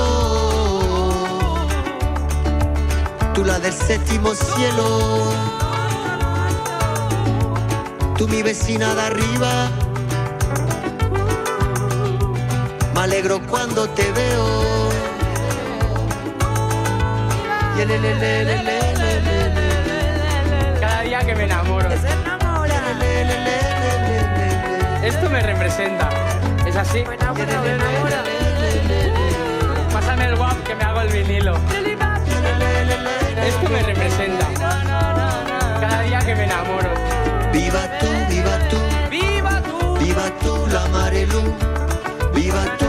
tú la del séptimo cielo, tú mi vecina de arriba, me alegro cuando te veo. Y le, le, le, le, le, le, le, le. Cada día que me enamoro. Se enamora. Le, le, le, le, le, le, le. Esto me representa. ¿Es así? Me enamora, me enamora. Pásame el guap que me hago el vinilo. Esto me representa. Cada día que me enamoro. Viva tú, viva tú, Viva tú. viva tú la Marelu, viva tú.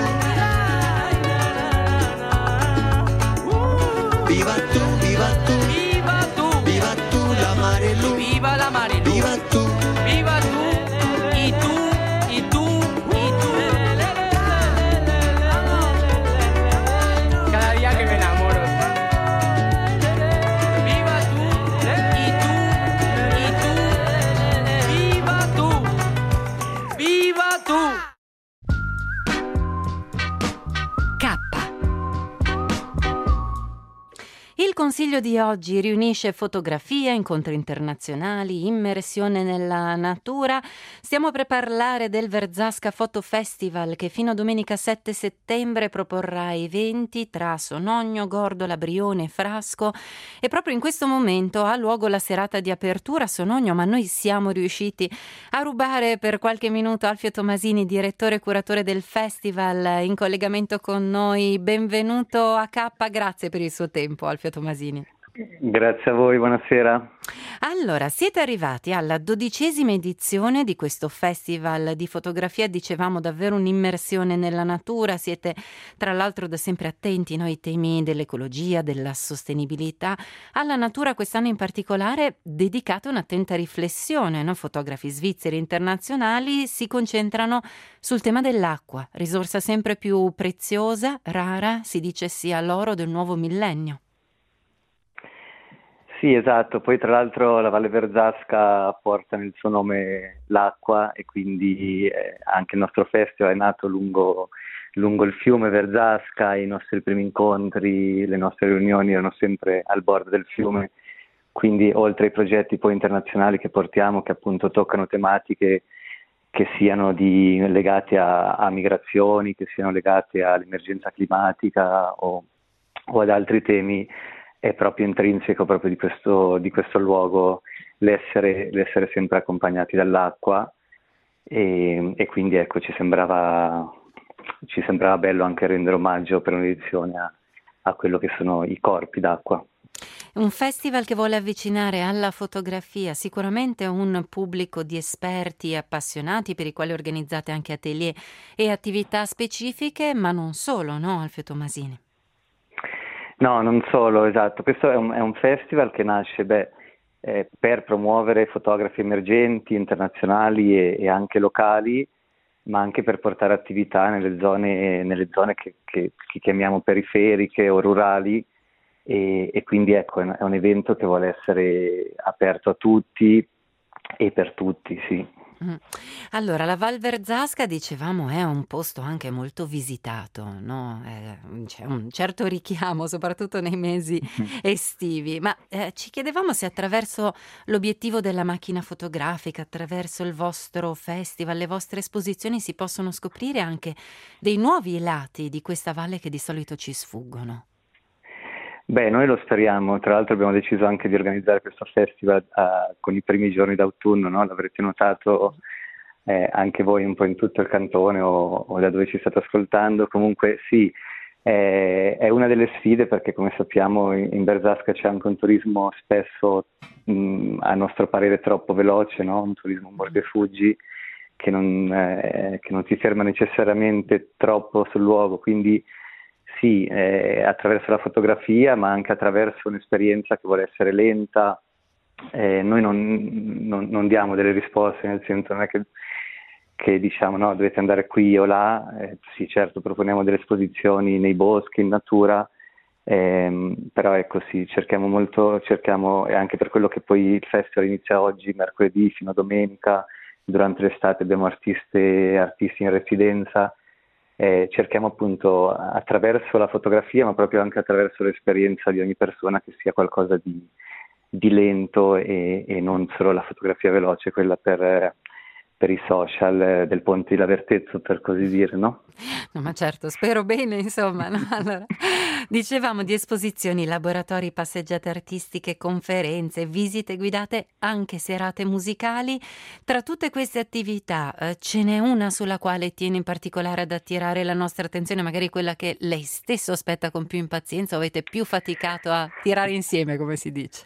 Viva tú, viva tú, Viva tú. viva tú la Marelu, Viva la Marelu. viva tú. Viva tú. Y tú, y tú, y tú. Cada día que me enamoro. Viva tú. Y tú, y tú. Viva tú. Viva tú. K. Il consiglio di oggi riunisce fotografia, incontri internazionali, immersione nella natura. Stiamo per parlare del Verzasca Photo Festival che fino a domenica sette settembre proporrà eventi tra Sonogno, Gordola, Brione e Frasco, e proprio in questo momento ha luogo la serata di apertura a Sonogno, ma noi siamo riusciti a rubare per qualche minuto Alfio Tomasini, direttore e curatore del festival, in collegamento con noi. Benvenuto a K, grazie per il suo tempo Alfio Tomasini. Grazie a voi, buonasera. Allora, siete arrivati alla dodicesima edizione di questo festival di fotografia, dicevamo davvero un'immersione nella natura, siete tra l'altro da sempre attenti, no, ai temi dell'ecologia, della sostenibilità. Alla natura quest'anno in particolare dedicate un'attenta riflessione, no? Fotografi svizzeri e internazionali si concentrano sul tema dell'acqua, risorsa sempre più preziosa, rara, si dice sia l'oro del nuovo millennio. Sì, esatto, poi tra l'altro la Valle Verzasca porta nel suo nome l'acqua e quindi eh, anche il nostro festival è nato lungo, lungo il fiume Verzasca, i nostri primi incontri, le nostre riunioni erano sempre al bordo del fiume, quindi oltre ai progetti poi internazionali che portiamo che appunto toccano tematiche che siano di, legate a, a migrazioni, che siano legate all'emergenza climatica o, o ad altri temi, è proprio intrinseco proprio di questo, di questo luogo l'essere, l'essere sempre accompagnati dall'acqua e, e quindi ecco ci sembrava, ci sembrava bello anche rendere omaggio per un'edizione a, a quello che sono i corpi d'acqua. Un festival che vuole avvicinare alla fotografia sicuramente un pubblico di esperti e appassionati per i quali organizzate anche atelier e attività specifiche, ma non solo, no Alfio Tomasini? No, non solo, esatto. Questo è un, è un festival che nasce beh, eh, per promuovere fotografi emergenti, internazionali e, e anche locali, ma anche per portare attività nelle zone, nelle zone che, che, che chiamiamo periferiche o rurali e, e quindi ecco, è un evento che vuole essere aperto a tutti e per tutti, sì. Mm. Allora, la Val Verzasca, dicevamo, è un posto anche molto visitato, no? Eh, c'è un certo richiamo, soprattutto nei mesi estivi. Ma eh, ci chiedevamo se attraverso l'obiettivo della macchina fotografica, attraverso il vostro festival, le vostre esposizioni, si possono scoprire anche dei nuovi lati di questa valle che di solito ci sfuggono. Beh, noi lo speriamo, tra l'altro abbiamo deciso anche di organizzare questo festival uh, con i primi giorni d'autunno, no? L'avrete notato eh, anche voi un po' in tutto il cantone o, o da dove ci state ascoltando. Comunque sì, eh, è una delle sfide perché come sappiamo in, in Verzasca c'è anche un turismo spesso mh, a nostro parere troppo veloce, no? Un turismo mordi e fuggi che non, eh, che non si ferma necessariamente troppo sul luogo, quindi sì, eh, attraverso la fotografia, ma anche attraverso un'esperienza che vuole essere lenta. Eh, noi non, non, non diamo delle risposte, nel senso non è che, che diciamo no, dovete andare qui o là. Eh, sì, certo, proponiamo delle esposizioni nei boschi, in natura, ehm, però ecco sì, cerchiamo molto, cerchiamo, e anche per quello che poi il festival inizia oggi, mercoledì fino a domenica, durante l'estate abbiamo artiste, artisti in residenza. Eh, cerchiamo appunto attraverso la fotografia, ma proprio anche attraverso l'esperienza di ogni persona, che sia qualcosa di, di lento e, e non solo la fotografia veloce, quella per, per i social eh, del ponte di Lavertezzo, per così dire, no? No, ma certo, spero bene, insomma. No? Allora, dicevamo di esposizioni, laboratori, passeggiate artistiche, conferenze, visite guidate, anche serate musicali. Tra tutte queste attività eh, ce n'è una sulla quale tiene in particolare ad attirare la nostra attenzione, magari quella che lei stesso aspetta con più impazienza o avete più faticato a tirare insieme, come si dice?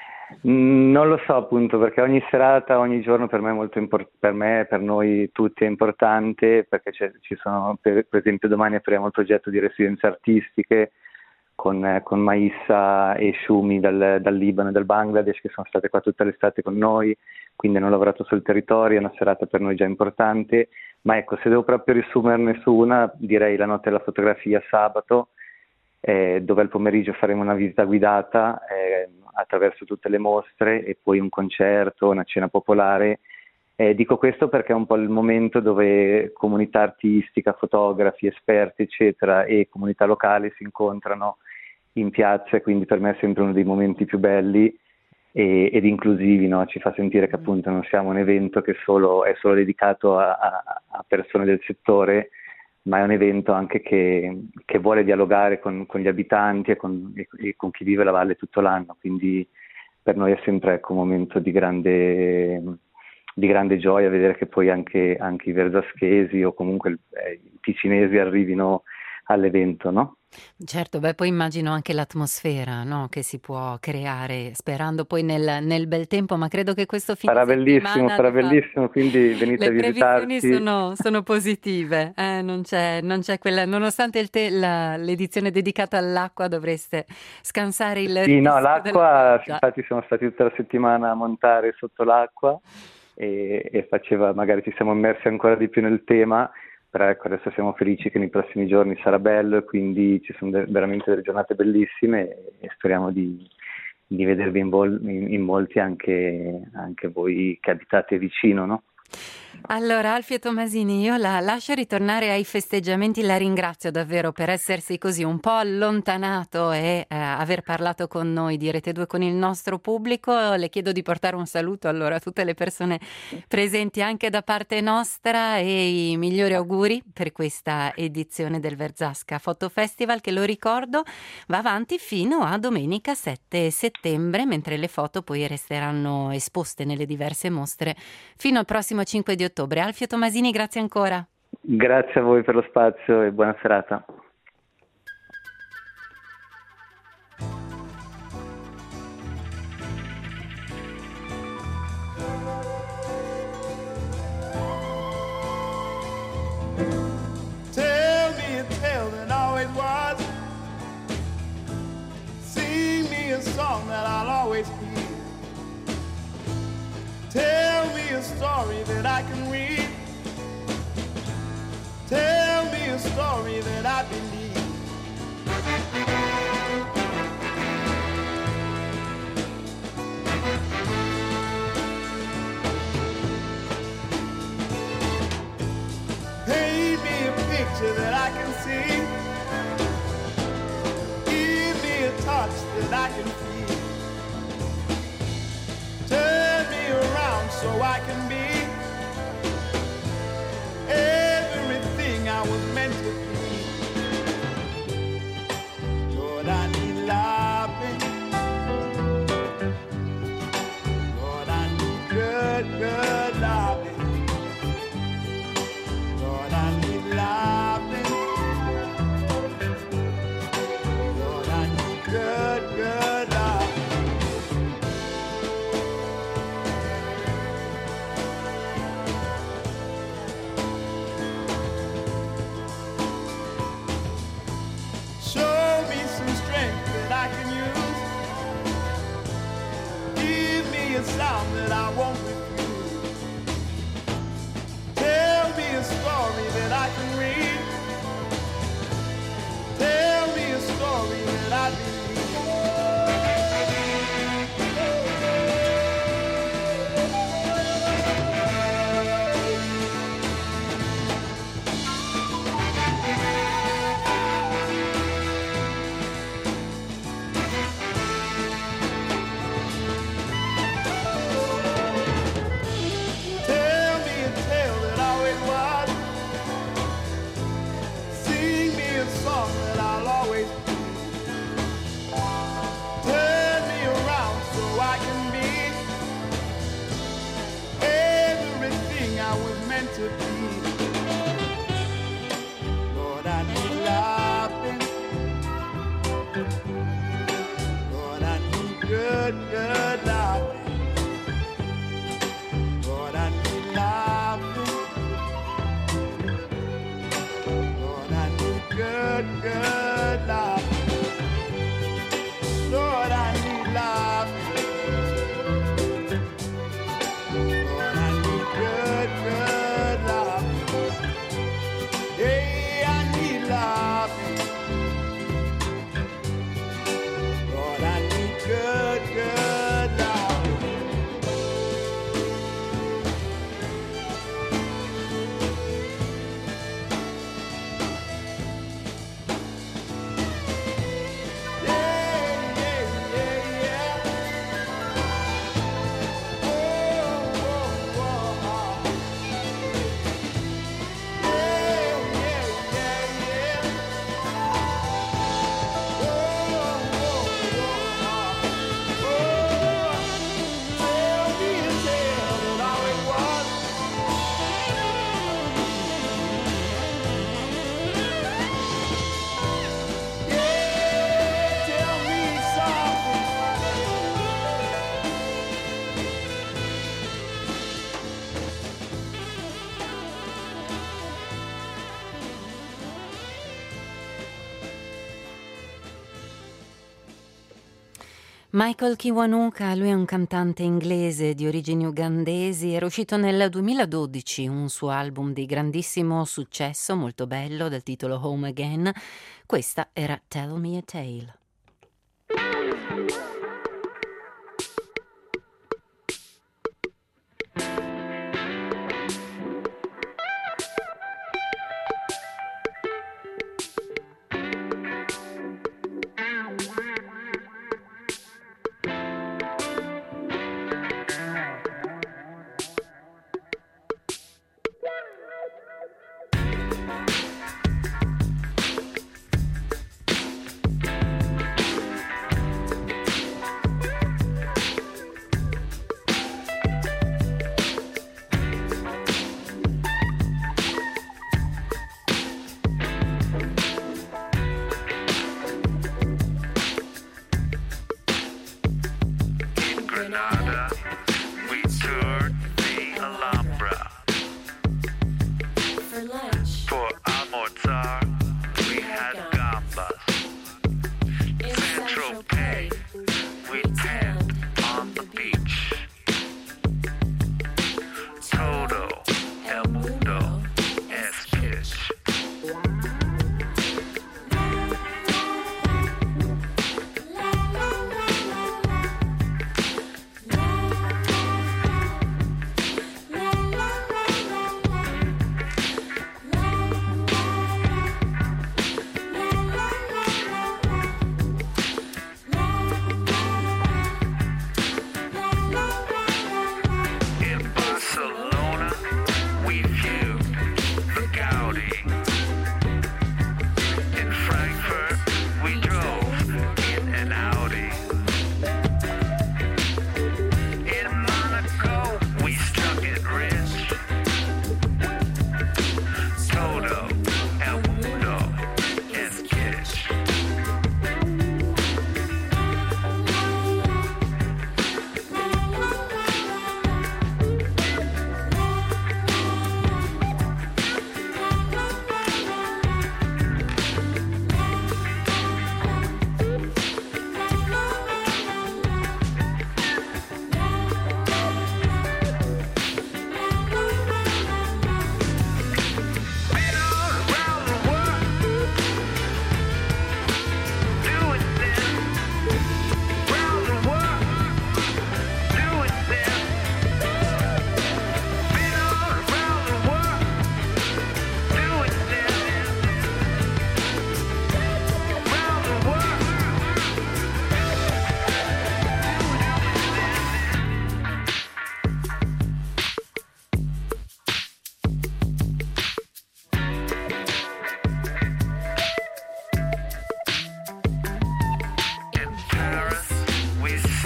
Non lo so appunto, perché ogni serata, ogni giorno per me è molto import- per me, per noi tutti è importante, perché c'è, ci sono, per, per esempio domani apriamo il progetto di residenze artistiche con, eh, con Maissa e Shumi dal, dal Libano e dal Bangladesh, che sono state qua tutta l'estate con noi, quindi hanno lavorato sul territorio, è una serata per noi già importante. Ma ecco, se devo proprio risumerne su una, direi la notte della fotografia sabato, eh, dove al pomeriggio faremo una visita guidata eh, attraverso tutte le mostre e poi un concerto, una cena popolare. Eh, dico questo perché è un po' il momento dove comunità artistica, fotografi, esperti, eccetera, e comunità locali si incontrano in piazza, e quindi per me è sempre uno dei momenti più belli e, ed inclusivi, no? Ci fa sentire che appunto non siamo un evento che solo, è solo dedicato a, a, a persone del settore, ma è un evento anche che, che vuole dialogare con, con gli abitanti e con, e con chi vive la valle tutto l'anno, quindi per noi è sempre ecco, un momento di grande, di grande gioia vedere che poi anche, anche i verzaschesi o comunque eh, i ticinesi arrivino all'evento, no? Certo, beh, poi immagino anche l'atmosfera, no, che si può creare, sperando poi nel, nel bel tempo, ma credo che questo fine sarà bellissimo, settimana sarà di fatto, bellissimo, quindi venite a le visitarci. previsioni sono, sono positive, eh, non c'è, non c'è quella, nonostante il te, la, l'edizione dedicata all'acqua dovreste scansare il Sì, no, rischio l'acqua, della... infatti siamo stati tutta la settimana a montare sotto l'acqua e, e faceva, magari ci siamo immersi ancora di più nel tema. Però ecco, adesso siamo felici che nei prossimi giorni sarà bello e quindi ci sono de- veramente delle giornate bellissime e, e speriamo di, di vedervi in, vol- in, in molti anche, anche voi che abitate vicino, no? Allora, Alfio Tomasini, io la lascio ritornare ai festeggiamenti, la ringrazio davvero per essersi così un po' allontanato e eh, aver parlato con noi di Rete due, con il nostro pubblico. Le chiedo di portare un saluto allora a tutte le persone presenti anche da parte nostra e i migliori auguri per questa edizione del Verzasca Photo Festival, che lo ricordo va avanti fino a domenica sette settembre, mentre le foto poi resteranno esposte nelle diverse mostre fino al prossimo cinque di ottobre. Alfio Tomasini, grazie ancora. Grazie a voi per lo spazio e buona serata. Tell me a tale that always was. Sing me a song that I'll always hear. Tell me a story that I can read. Tell me a story that I believe. a sound that I won't refuse. Tell me a story that I can read. Tell me a story that I believe. To be. Lord, I need laughing. Lord, I need good, good laughing. Lord, I need laughing. Lord, I need good, good laughing. Lord, I need laughing. Lord, I need good, good. Hey, I need laughing. Lord, I need good, good laughing. Yeah, yeah, yeah, yeah. Oh, oh, oh, oh. Michael Kiwanuka, lui è un cantante inglese di origini ugandesi, era uscito nel duemiladodici un suo album di grandissimo successo, molto bello, dal titolo Home Again. Questa era Tell Me a Tale.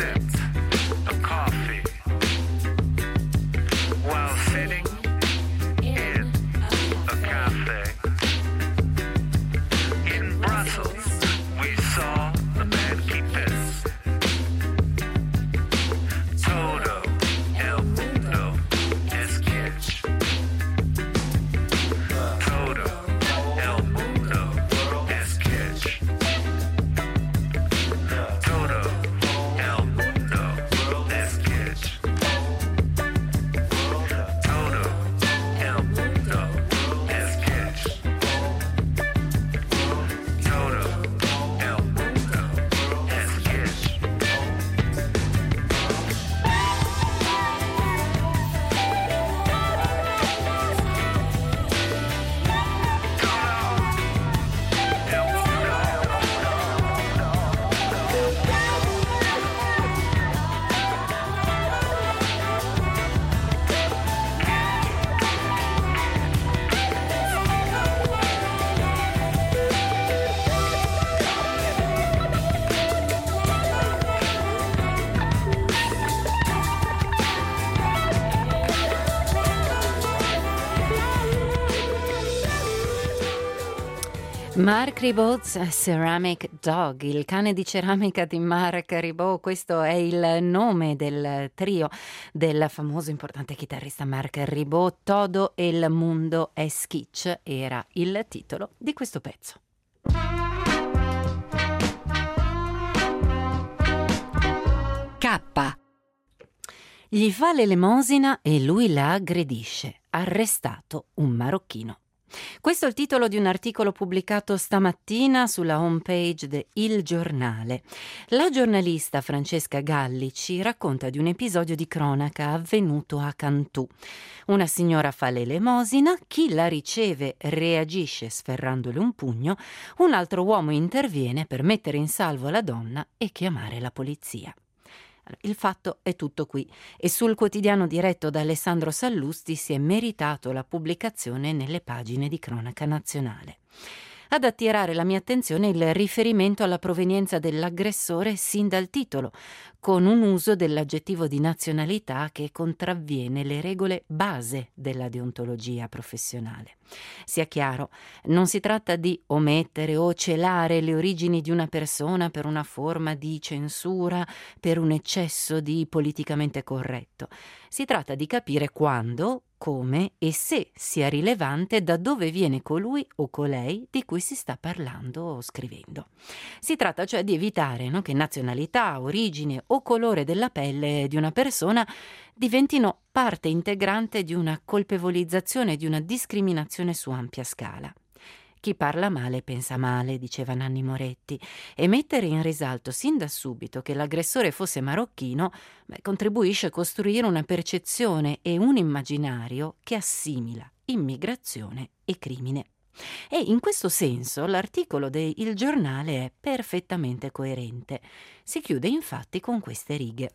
sipped a coffee while sitting in a cafe. In Brussels, we saw a man keep this. Todo el mundo es kitsch. Todo el mundo es kitsch. Todo el mundo es kitsch. Todo el mundo es kitsch. Todo el mundo es kitsch. Marc Ribot's Ceramic Dog, il cane di ceramica di Marc Ribot. Questo è il nome del trio del famoso importante chitarrista Marc Ribot. Todo el mundo es kitsch era il titolo di questo pezzo. K. Gli fa l'elemosina e lui la aggredisce. Arrestato un marocchino. Questo è il titolo di un articolo pubblicato stamattina sulla homepage de Il Giornale. La giornalista Francesca Galli ci racconta di un episodio di cronaca avvenuto a Cantù. Una signora fa l'elemosina, chi la riceve reagisce sferrandole un pugno, un altro uomo interviene per mettere in salvo la donna e chiamare la polizia. Il fatto è tutto qui e sul quotidiano diretto da Alessandro Sallusti si è meritato la pubblicazione nelle pagine di cronaca nazionale. Ad attirare la mia attenzione il riferimento alla provenienza dell'aggressore sin dal titolo, con un uso dell'aggettivo di nazionalità che contravviene le regole base della deontologia professionale. Sia chiaro, non si tratta di omettere o celare le origini di una persona per una forma di censura, per un eccesso di politicamente corretto. Si tratta di capire quando, come e se sia rilevante da dove viene colui o colei di cui si sta parlando o scrivendo. Si tratta cioè di evitare, no, che nazionalità, origine o colore della pelle di una persona diventino parte integrante di una colpevolizzazione, di una discriminazione su ampia scala. Chi parla male pensa male, diceva Nanni Moretti, e mettere in risalto sin da subito che l'aggressore fosse marocchino beh, contribuisce a costruire una percezione e un immaginario che assimila immigrazione e crimine. E in questo senso l'articolo de Il Giornale è perfettamente coerente. Si chiude infatti con queste righe.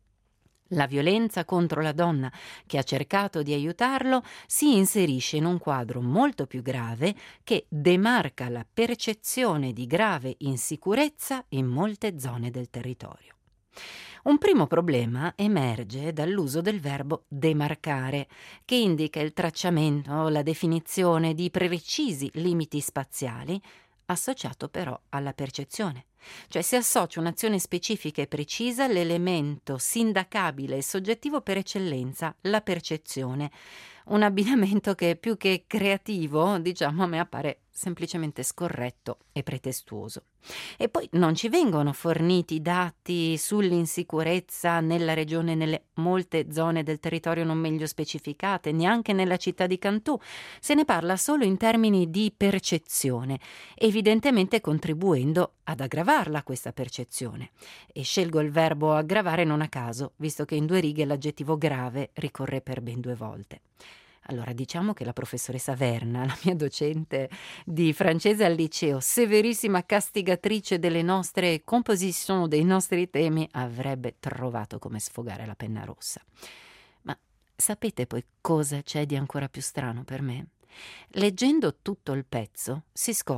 La violenza contro la donna che ha cercato di aiutarlo si inserisce in un quadro molto più grave che demarca la percezione di grave insicurezza in molte zone del territorio. Un primo problema emerge dall'uso del verbo demarcare, che indica il tracciamento, la definizione di precisi limiti spaziali, associato però alla percezione. Cioè si associa un'azione specifica e precisa all'elemento sindacabile e soggettivo per eccellenza, la percezione. Un abbinamento che più che creativo, diciamo, a me appare semplicemente scorretto e pretestuoso. E poi non ci vengono forniti dati sull'insicurezza nella regione, nelle molte zone del territorio non meglio specificate, neanche nella città di Cantù. Se ne parla solo in termini di percezione, evidentemente contribuendo ad aggravarla questa percezione. E scelgo il verbo aggravare non a caso, visto che in due righe l'aggettivo grave ricorre per ben due volte. Allora diciamo che la professoressa Verna, la mia docente di francese al liceo, severissima castigatrice delle nostre composizioni, dei nostri temi, avrebbe trovato come sfogare la penna rossa. Ma sapete poi cosa c'è di ancora più strano per me? Leggendo tutto il pezzo si scopre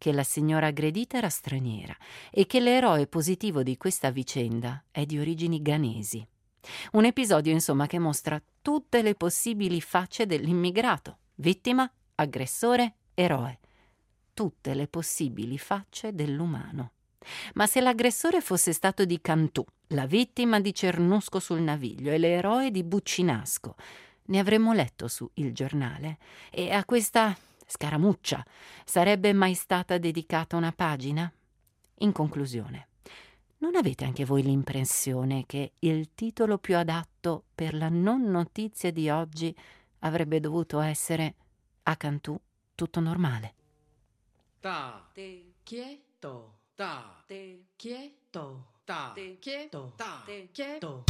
che la signora aggredita era straniera e che l'eroe positivo di questa vicenda è di origini ghanesi. Un episodio, insomma, che mostra tutte le possibili facce dell'immigrato: vittima, aggressore, eroe. Tutte le possibili facce dell'umano. Ma se l'aggressore fosse stato di Cantù, la vittima di Cernusco sul Naviglio e l'eroe di Buccinasco, ne avremmo letto su Il Giornale? E a questa scaramuccia sarebbe mai stata dedicata una pagina? In conclusione, non avete anche voi l'impressione che il titolo più adatto per la non notizia di oggi avrebbe dovuto essere A Cantù tutto normale? Ta, te, quieto, ta, te, quieto, ta, te, quieto, ta, te, quieto.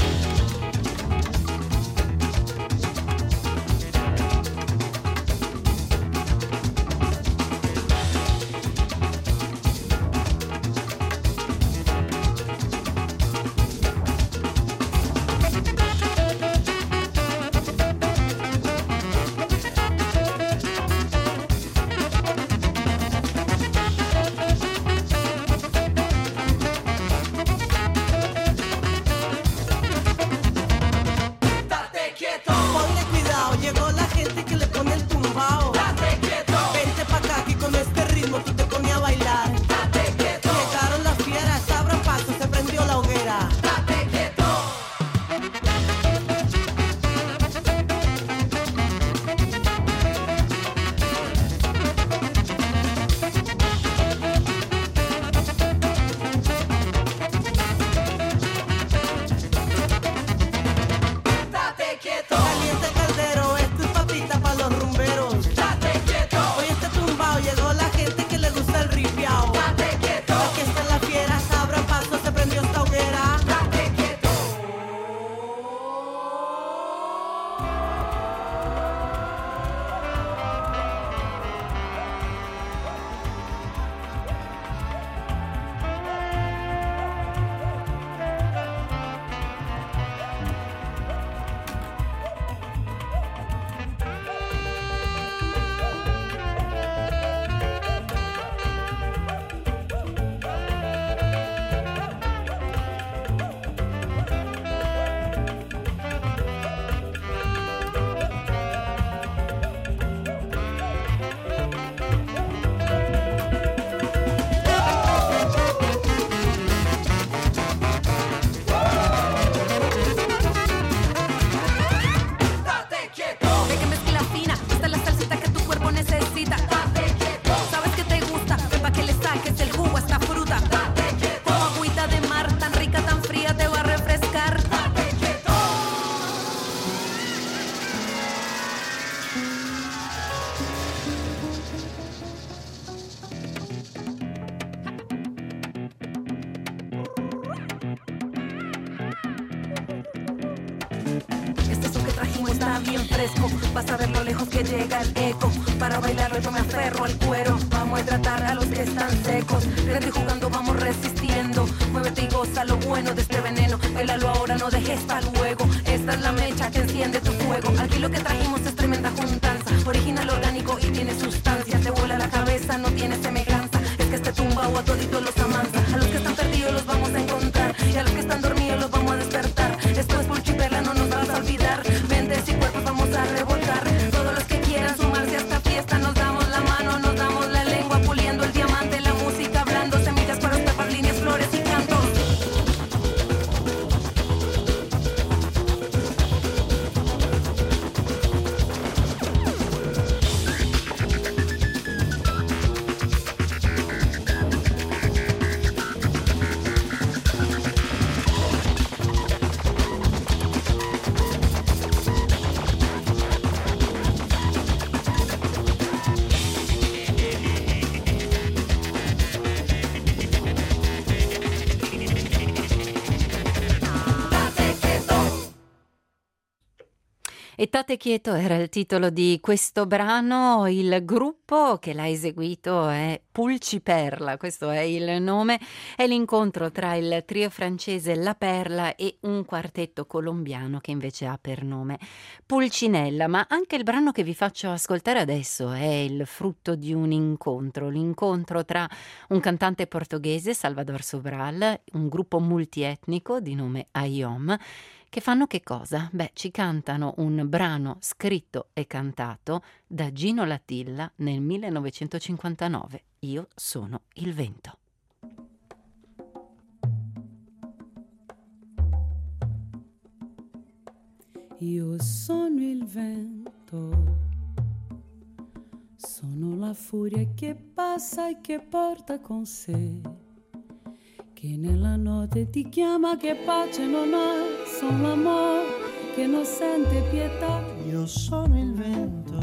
Está bien fresco, vas a ver lo lejos que llega el eco. Para bailarlo yo me aferro al cuero. Vamos a tratar a los que están secos. Grande jugando vamos resistiendo. Muévete y goza lo bueno de este veneno. Bailalo ahora, no dejes pa' luego. Esta es la mecha que enciende tu fuego. Aquí lo que trajimos es tremenda juntanza. Original, orgánico y tiene sustancia. Te vuela la cabeza, no tiene semejanza. Es que este tumbao a toditos los amansa. A los que están perdidos los vamos a encontrar. Y a los que están dormidos los vamos a despertar. Esto es Pulchiperla, no nos vas a olvidar. Mentes y cuerpos vamos a revolcar. Todos los que quieran sumarse a esta fiesta, nos damos la mano, nos damos la lengua, puliendo el diamante, la música, hablando semillas para tapar líneas, flores y cantos. E Tate Quieto era il titolo di questo brano. Il gruppo che l'ha eseguito è Pulci Perla, questo è il nome. È l'incontro tra il trio francese La Perla e un quartetto colombiano che invece ha per nome Pulcinella. Ma anche il brano che vi faccio ascoltare adesso è il frutto di un incontro, l'incontro tra un cantante portoghese, Salvador Sobral, un gruppo multietnico di nome Ayom, che fanno che cosa? Beh, ci cantano un brano scritto e cantato da Gino Latilla nel millenovecentocinquantanove. Io sono il vento. Io sono il vento, sono la furia che passa e che porta con sé, che nella notte ti chiama, che pace non ha, sono l'amore che non sente pietà. Io sono il vento,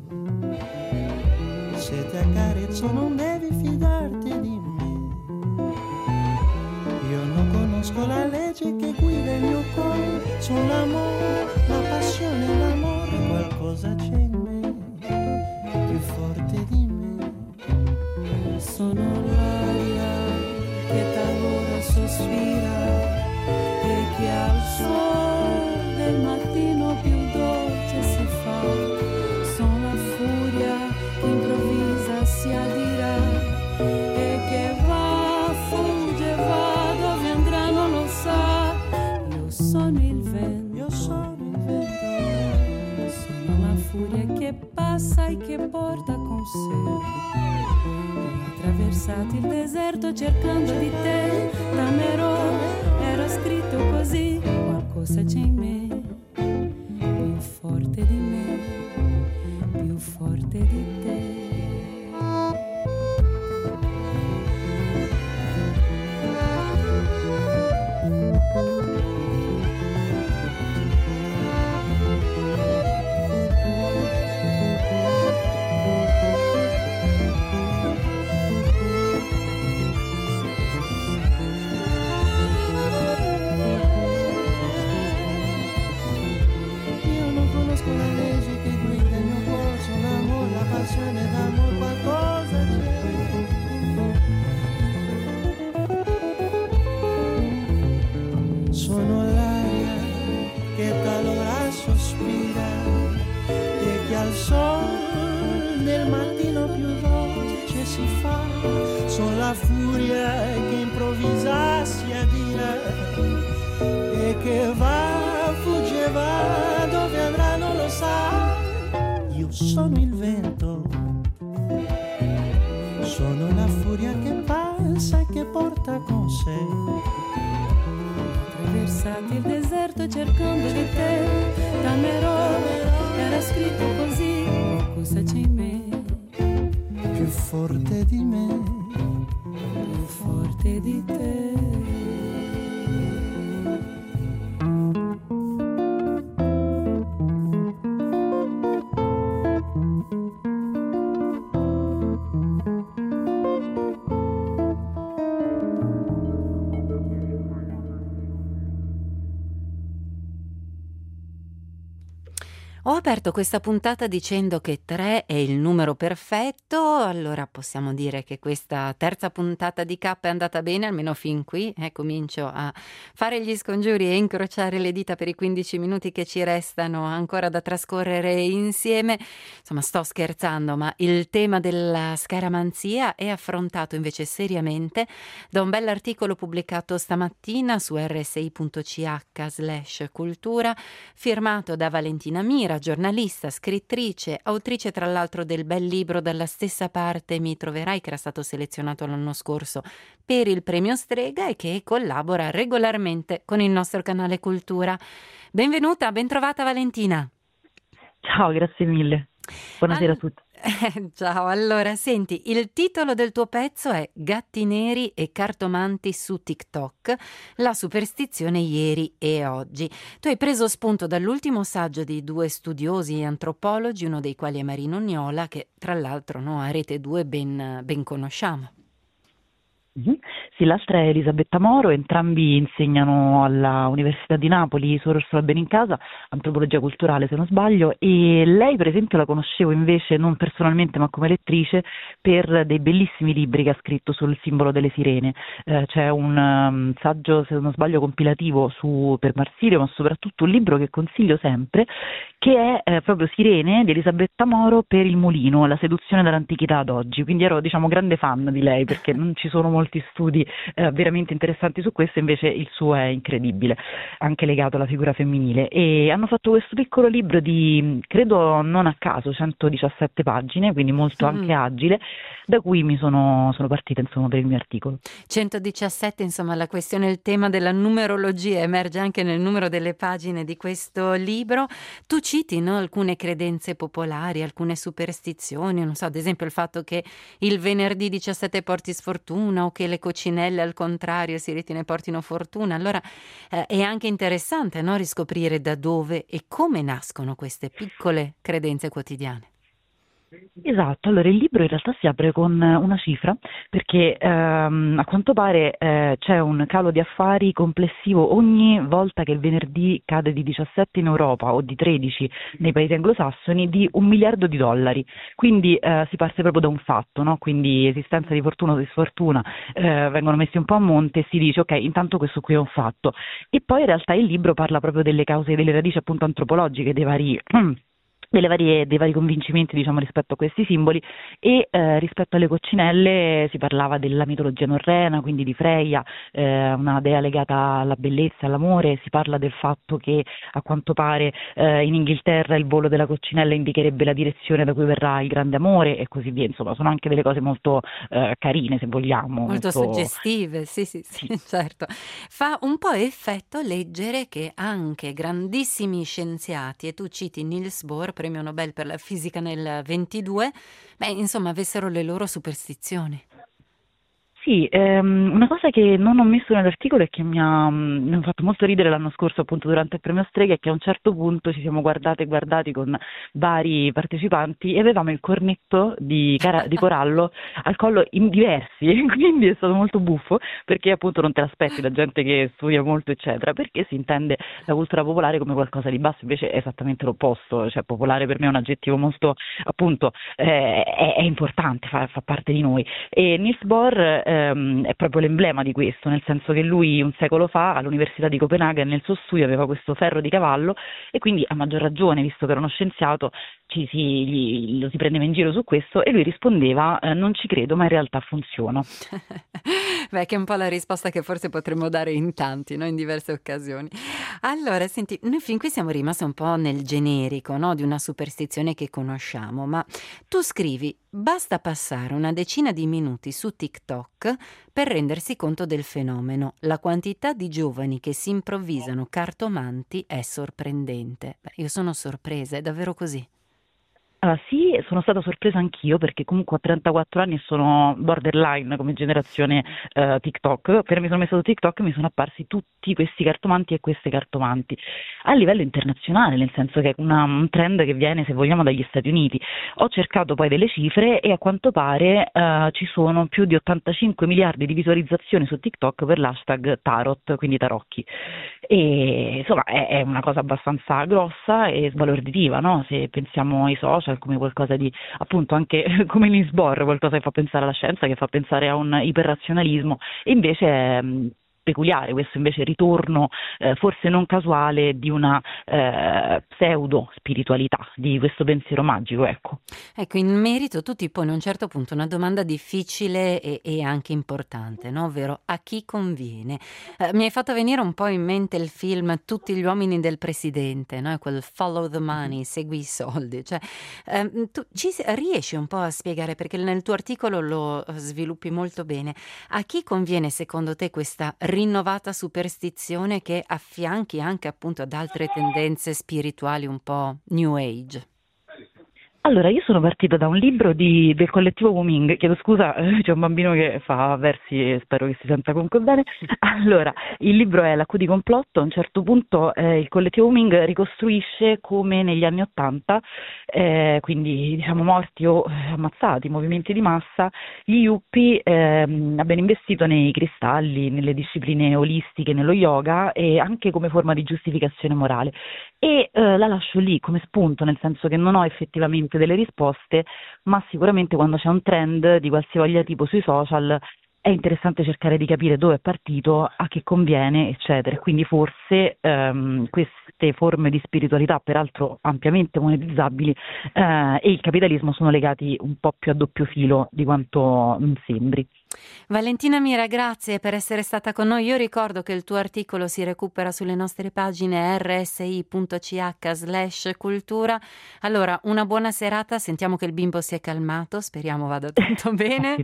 se ti accarezzo non devi fidarti di me. Io non conosco la legge che guida il mio cuore, sono l'amore, la passione, l'amore, qualcosa c'è in me, più forte di me. Sono l'aria che talora sospira e che al sol del mattino più dolce si fa. Sono la furia che improvvisa si adira e che va, fugge, va, dove andrà non lo sa. Io sono il vento, io sono il vento, sono la furia che passa e che porta con sé. Attraversati il deserto cercando di te, t'amerò, era scritto così, qualcosa c'è in me, più forte di me, più forte di te. Sono l'aria che talora sospira e che al sol del mattino più dolce si fa. Sono la furia che improvvisa si adira e che va, fugge, va, dove andrà non lo sa. Io sono il vento, sono la furia che passa e che porta con sé. Attraversati il deserto cercando di te, t'amerò, era scritto così, qualcosa c'è in me, più forte di me, più forte di te. Ho aperto questa puntata dicendo che tre è il numero perfetto, allora possiamo dire che questa terza puntata di K è andata bene, almeno fin qui. Eh, comincio a fare gli scongiuri e incrociare le dita per i quindici minuti che ci restano ancora da trascorrere insieme. Insomma, sto scherzando, ma il tema della scaramanzia è affrontato invece seriamente da un bell'articolo pubblicato stamattina su erre esse i punto ci acca slash cultura, firmato da Valentina Mira, giornalista, scrittrice, autrice tra l'altro del bel libro Dalla stessa parte mi troverai, che era stato selezionato l'anno scorso per il premio Strega e che collabora regolarmente con il nostro canale Cultura. Benvenuta, bentrovata Valentina. Ciao, grazie mille. Buonasera All- a tutti. Eh, ciao, allora senti, il titolo del tuo pezzo è Gatti neri e cartomanti su TikTok, la superstizione ieri e oggi. Tu hai preso spunto dall'ultimo saggio di due studiosi antropologi, uno dei quali è Marino Niola, che tra l'altro no, a Rete due ben, ben conosciamo. Mm-hmm. Sì, l'altra è Elisabetta Moro, entrambi insegnano alla Università di Napoli, Suor Orsola Benincasa, antropologia culturale se non sbaglio, e lei per esempio la conoscevo invece non personalmente ma come lettrice per dei bellissimi libri che ha scritto sul simbolo delle sirene. Eh, c'è un um, saggio se non sbaglio compilativo su, per Marsilio, ma soprattutto un libro che consiglio sempre, che è eh, proprio Sirene di Elisabetta Moro per il Mulino, la seduzione dall'antichità ad oggi, quindi ero diciamo grande fan di lei perché non ci sono molti studi Eh, veramente interessanti su questo, invece il suo è incredibile, anche legato alla figura femminile, e hanno fatto questo piccolo libro di, credo non a caso, centodiciassette pagine, quindi molto anche Mm. agile, da cui mi sono, sono partita insomma per il mio articolo. centodiciassette, insomma, la questione, il tema della numerologia emerge anche nel numero delle pagine di questo libro. Tu citi, no, alcune credenze popolari, alcune superstizioni, non so, ad esempio il fatto che il venerdì diciassette porti sfortuna o che le coccinelle al contrario si ritiene portino fortuna. Allora eh, è anche interessante, no, riscoprire da dove e come nascono queste piccole credenze quotidiane. Esatto, allora il libro in realtà si apre con una cifra perché ehm, a quanto pare eh, c'è un calo di affari complessivo ogni volta che il venerdì cade di diciassette in Europa o di tredici nei paesi anglosassoni di un miliardo di dollari, quindi eh, si parte proprio da un fatto, no? Quindi esistenza di fortuna o di sfortuna eh, vengono messi un po' a monte e si dice ok, intanto questo qui è un fatto, e poi in realtà il libro parla proprio delle cause, delle radici appunto antropologiche dei vari delle varie, dei vari convincimenti diciamo rispetto a questi simboli, e eh, rispetto alle coccinelle si parlava della mitologia norrena, quindi di Freya, eh, una dea legata alla bellezza e all'amore. Si parla del fatto che a quanto pare eh, in Inghilterra il volo della coccinella indicherebbe la direzione da cui verrà il grande amore e così via, insomma sono anche delle cose molto eh, carine se vogliamo. Molto molto... suggestive, sì, sì, sì, certo. Fa un po' effetto leggere che anche grandissimi scienziati, e tu citi Niels Bohr, premio Nobel per la fisica nel ventidue, beh, insomma, avessero le loro superstizioni. Sì, ehm, una cosa che non ho messo nell'articolo e che mi ha, mi ha fatto molto ridere l'anno scorso appunto durante il premio Strega è che a un certo punto ci siamo guardate e guardati con vari partecipanti e avevamo il cornetto di, cara- di corallo al collo in diversi, quindi è stato molto buffo perché appunto non te l'aspetti da gente che studia molto eccetera, perché si intende la cultura popolare come qualcosa di basso, invece è esattamente l'opposto, cioè popolare per me è un aggettivo molto appunto eh, è, è importante, fa, fa parte di noi, e Niels Bohr è proprio l'emblema di questo, nel senso che lui un secolo fa all'Università di Copenaghen nel suo studio aveva questo ferro di cavallo e quindi a maggior ragione, visto che era uno scienziato, ci si, gli, lo si prendeva in giro su questo e lui rispondeva eh, non ci credo ma in realtà funziona. Beh, che è un po' la risposta che forse potremmo dare in tanti, no? In diverse occasioni. Allora, senti, noi fin qui siamo rimasti un po' nel generico, no? Di una superstizione che conosciamo, ma tu scrivi: basta passare una decina di minuti su TikTok per rendersi conto del fenomeno. La quantità di giovani che si improvvisano cartomanti è sorprendente. Beh, io sono sorpresa, è davvero così? Allora, sì, sono stata sorpresa anch'io perché comunque ho trentaquattro anni e sono borderline come generazione eh, TikTok. Appena mi sono messa su TikTok mi sono apparsi tutti questi cartomanti e queste cartomanti a livello internazionale, nel senso che è una, un trend che viene, se vogliamo, dagli Stati Uniti. Ho cercato poi delle cifre e a quanto pare eh, ci sono più di ottantacinque miliardi di visualizzazioni su TikTok per l'hashtag Tarot, quindi tarocchi. E insomma è, è una cosa abbastanza grossa e sbalorditiva, no? Se pensiamo ai social come qualcosa di, appunto, anche come Niels Bohr, qualcosa che fa pensare alla scienza, che fa pensare a un iperrazionalismo, e invece è mh, peculiare questo invece ritorno eh, forse non casuale di una eh, pseudo spiritualità, di questo pensiero magico, ecco. Ecco, in merito tu ti poni a un certo punto una domanda difficile e, e anche importante, no? Ovvero a chi conviene? Eh, mi hai fatto venire un po' in mente il film Tutti gli uomini del presidente, no? Quel follow the money, segui i soldi, cioè ehm, tu ci riesci un po' a spiegare, perché nel tuo articolo lo sviluppi molto bene, a chi conviene secondo te questa rinnovata superstizione che affianchi anche appunto ad altre tendenze spirituali un po' new age? Allora, io sono partita da un libro di, del collettivo Wuming, chiedo scusa, eh, c'è un bambino che fa versi e spero che si senta comunque bene. Allora, il libro è La Q di complotto, a un certo punto eh, il collettivo Wuming ricostruisce come negli anni Ottanta, eh, quindi diciamo morti o eh, ammazzati, movimenti di massa, gli yuppie eh, abbiano investito nei cristalli, nelle discipline olistiche, nello yoga e anche come forma di giustificazione morale. E eh, la lascio lì come spunto, nel senso che non ho effettivamente delle risposte, ma sicuramente quando c'è un trend di qualsivoglia tipo sui social è interessante cercare di capire dove è partito, a che conviene, eccetera. Quindi forse ehm, queste forme di spiritualità, peraltro ampiamente monetizzabili, eh, e il capitalismo sono legati un po' più a doppio filo di quanto non sembri. Valentina Mira, grazie per essere stata con noi. Io ricordo che il tuo articolo si recupera sulle nostre pagine rsi.ch slash cultura. Allora, una buona serata, sentiamo che il bimbo si è calmato, speriamo vada tutto bene.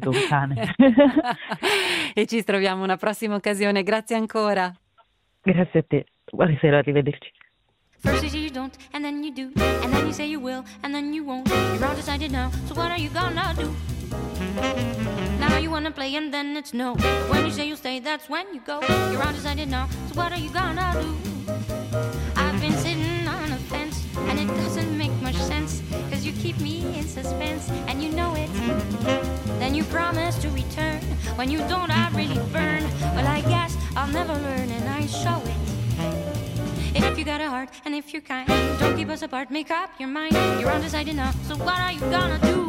E ci troviamo una prossima occasione, grazie ancora. Grazie a te, buonasera, arrivederci. First you say you don't, and then you do, and then you say you will, and then you won't. You're all decided now, so what are you gonna do? Now you wanna play and then it's no. When you say you stay, that's when you go. You're all decided now, so what are you gonna do? I've been sitting on a fence, and it doesn't make much sense, cause you keep me in suspense, and you know it. Then you promise to return, when you don't I really burn. Well I guess I'll never learn, and I show it. If you got a heart and if you're kind, don't keep us apart, make up your mind. You're undecided now, so what are you gonna do?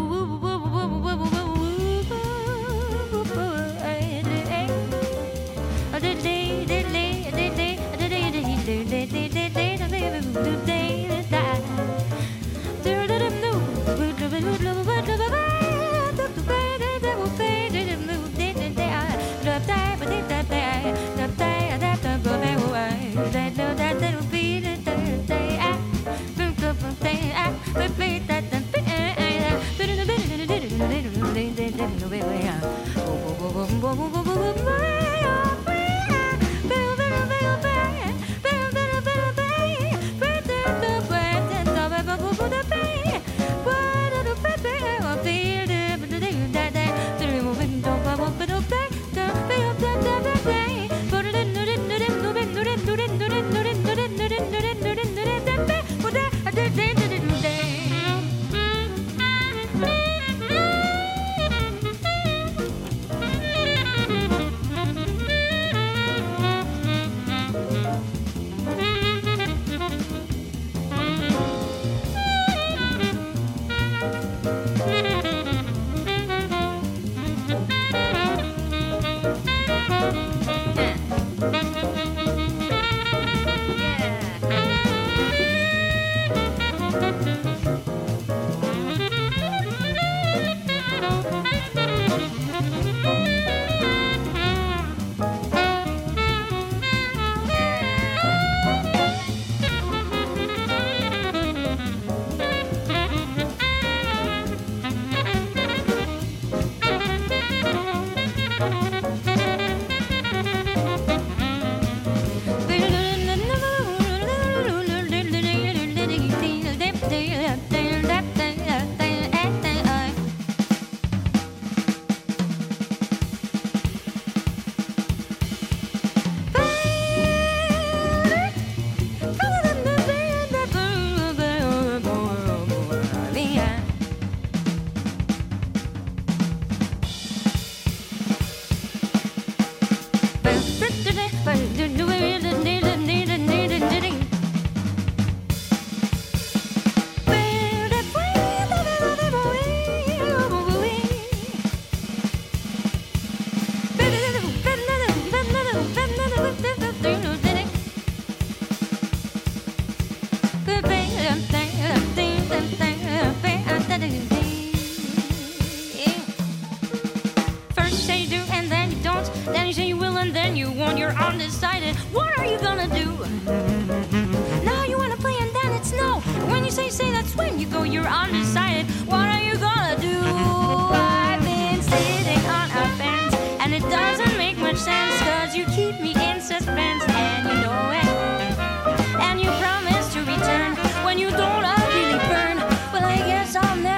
And you promise to return when you don't I really burn. Well I guess I'll never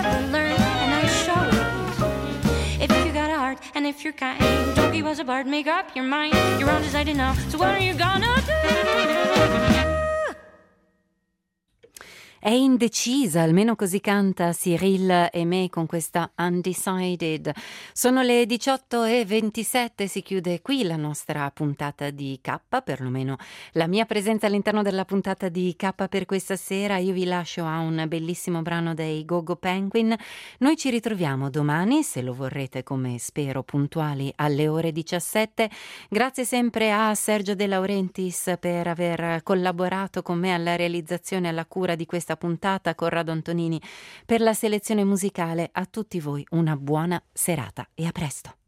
if you're kind. Toki was a bird, make up your mind. You're undecided now, so what are you gonna do? È indecisa, almeno così canta Cyril Aimé con questa Undecided. Sono le diciotto e ventisette, si chiude qui la nostra puntata di K, perlomeno la mia presenza all'interno della puntata di K per questa sera. Io vi lascio a un bellissimo brano dei Go-Go Penguin. Noi ci ritroviamo domani, se lo vorrete, come spero, puntuali alle ore diciassette. Grazie sempre a Sergio De Laurentiis per aver collaborato con me alla realizzazione e alla cura di questa puntata, Corrado Antonini per la selezione musicale. A tutti voi una buona serata e a presto.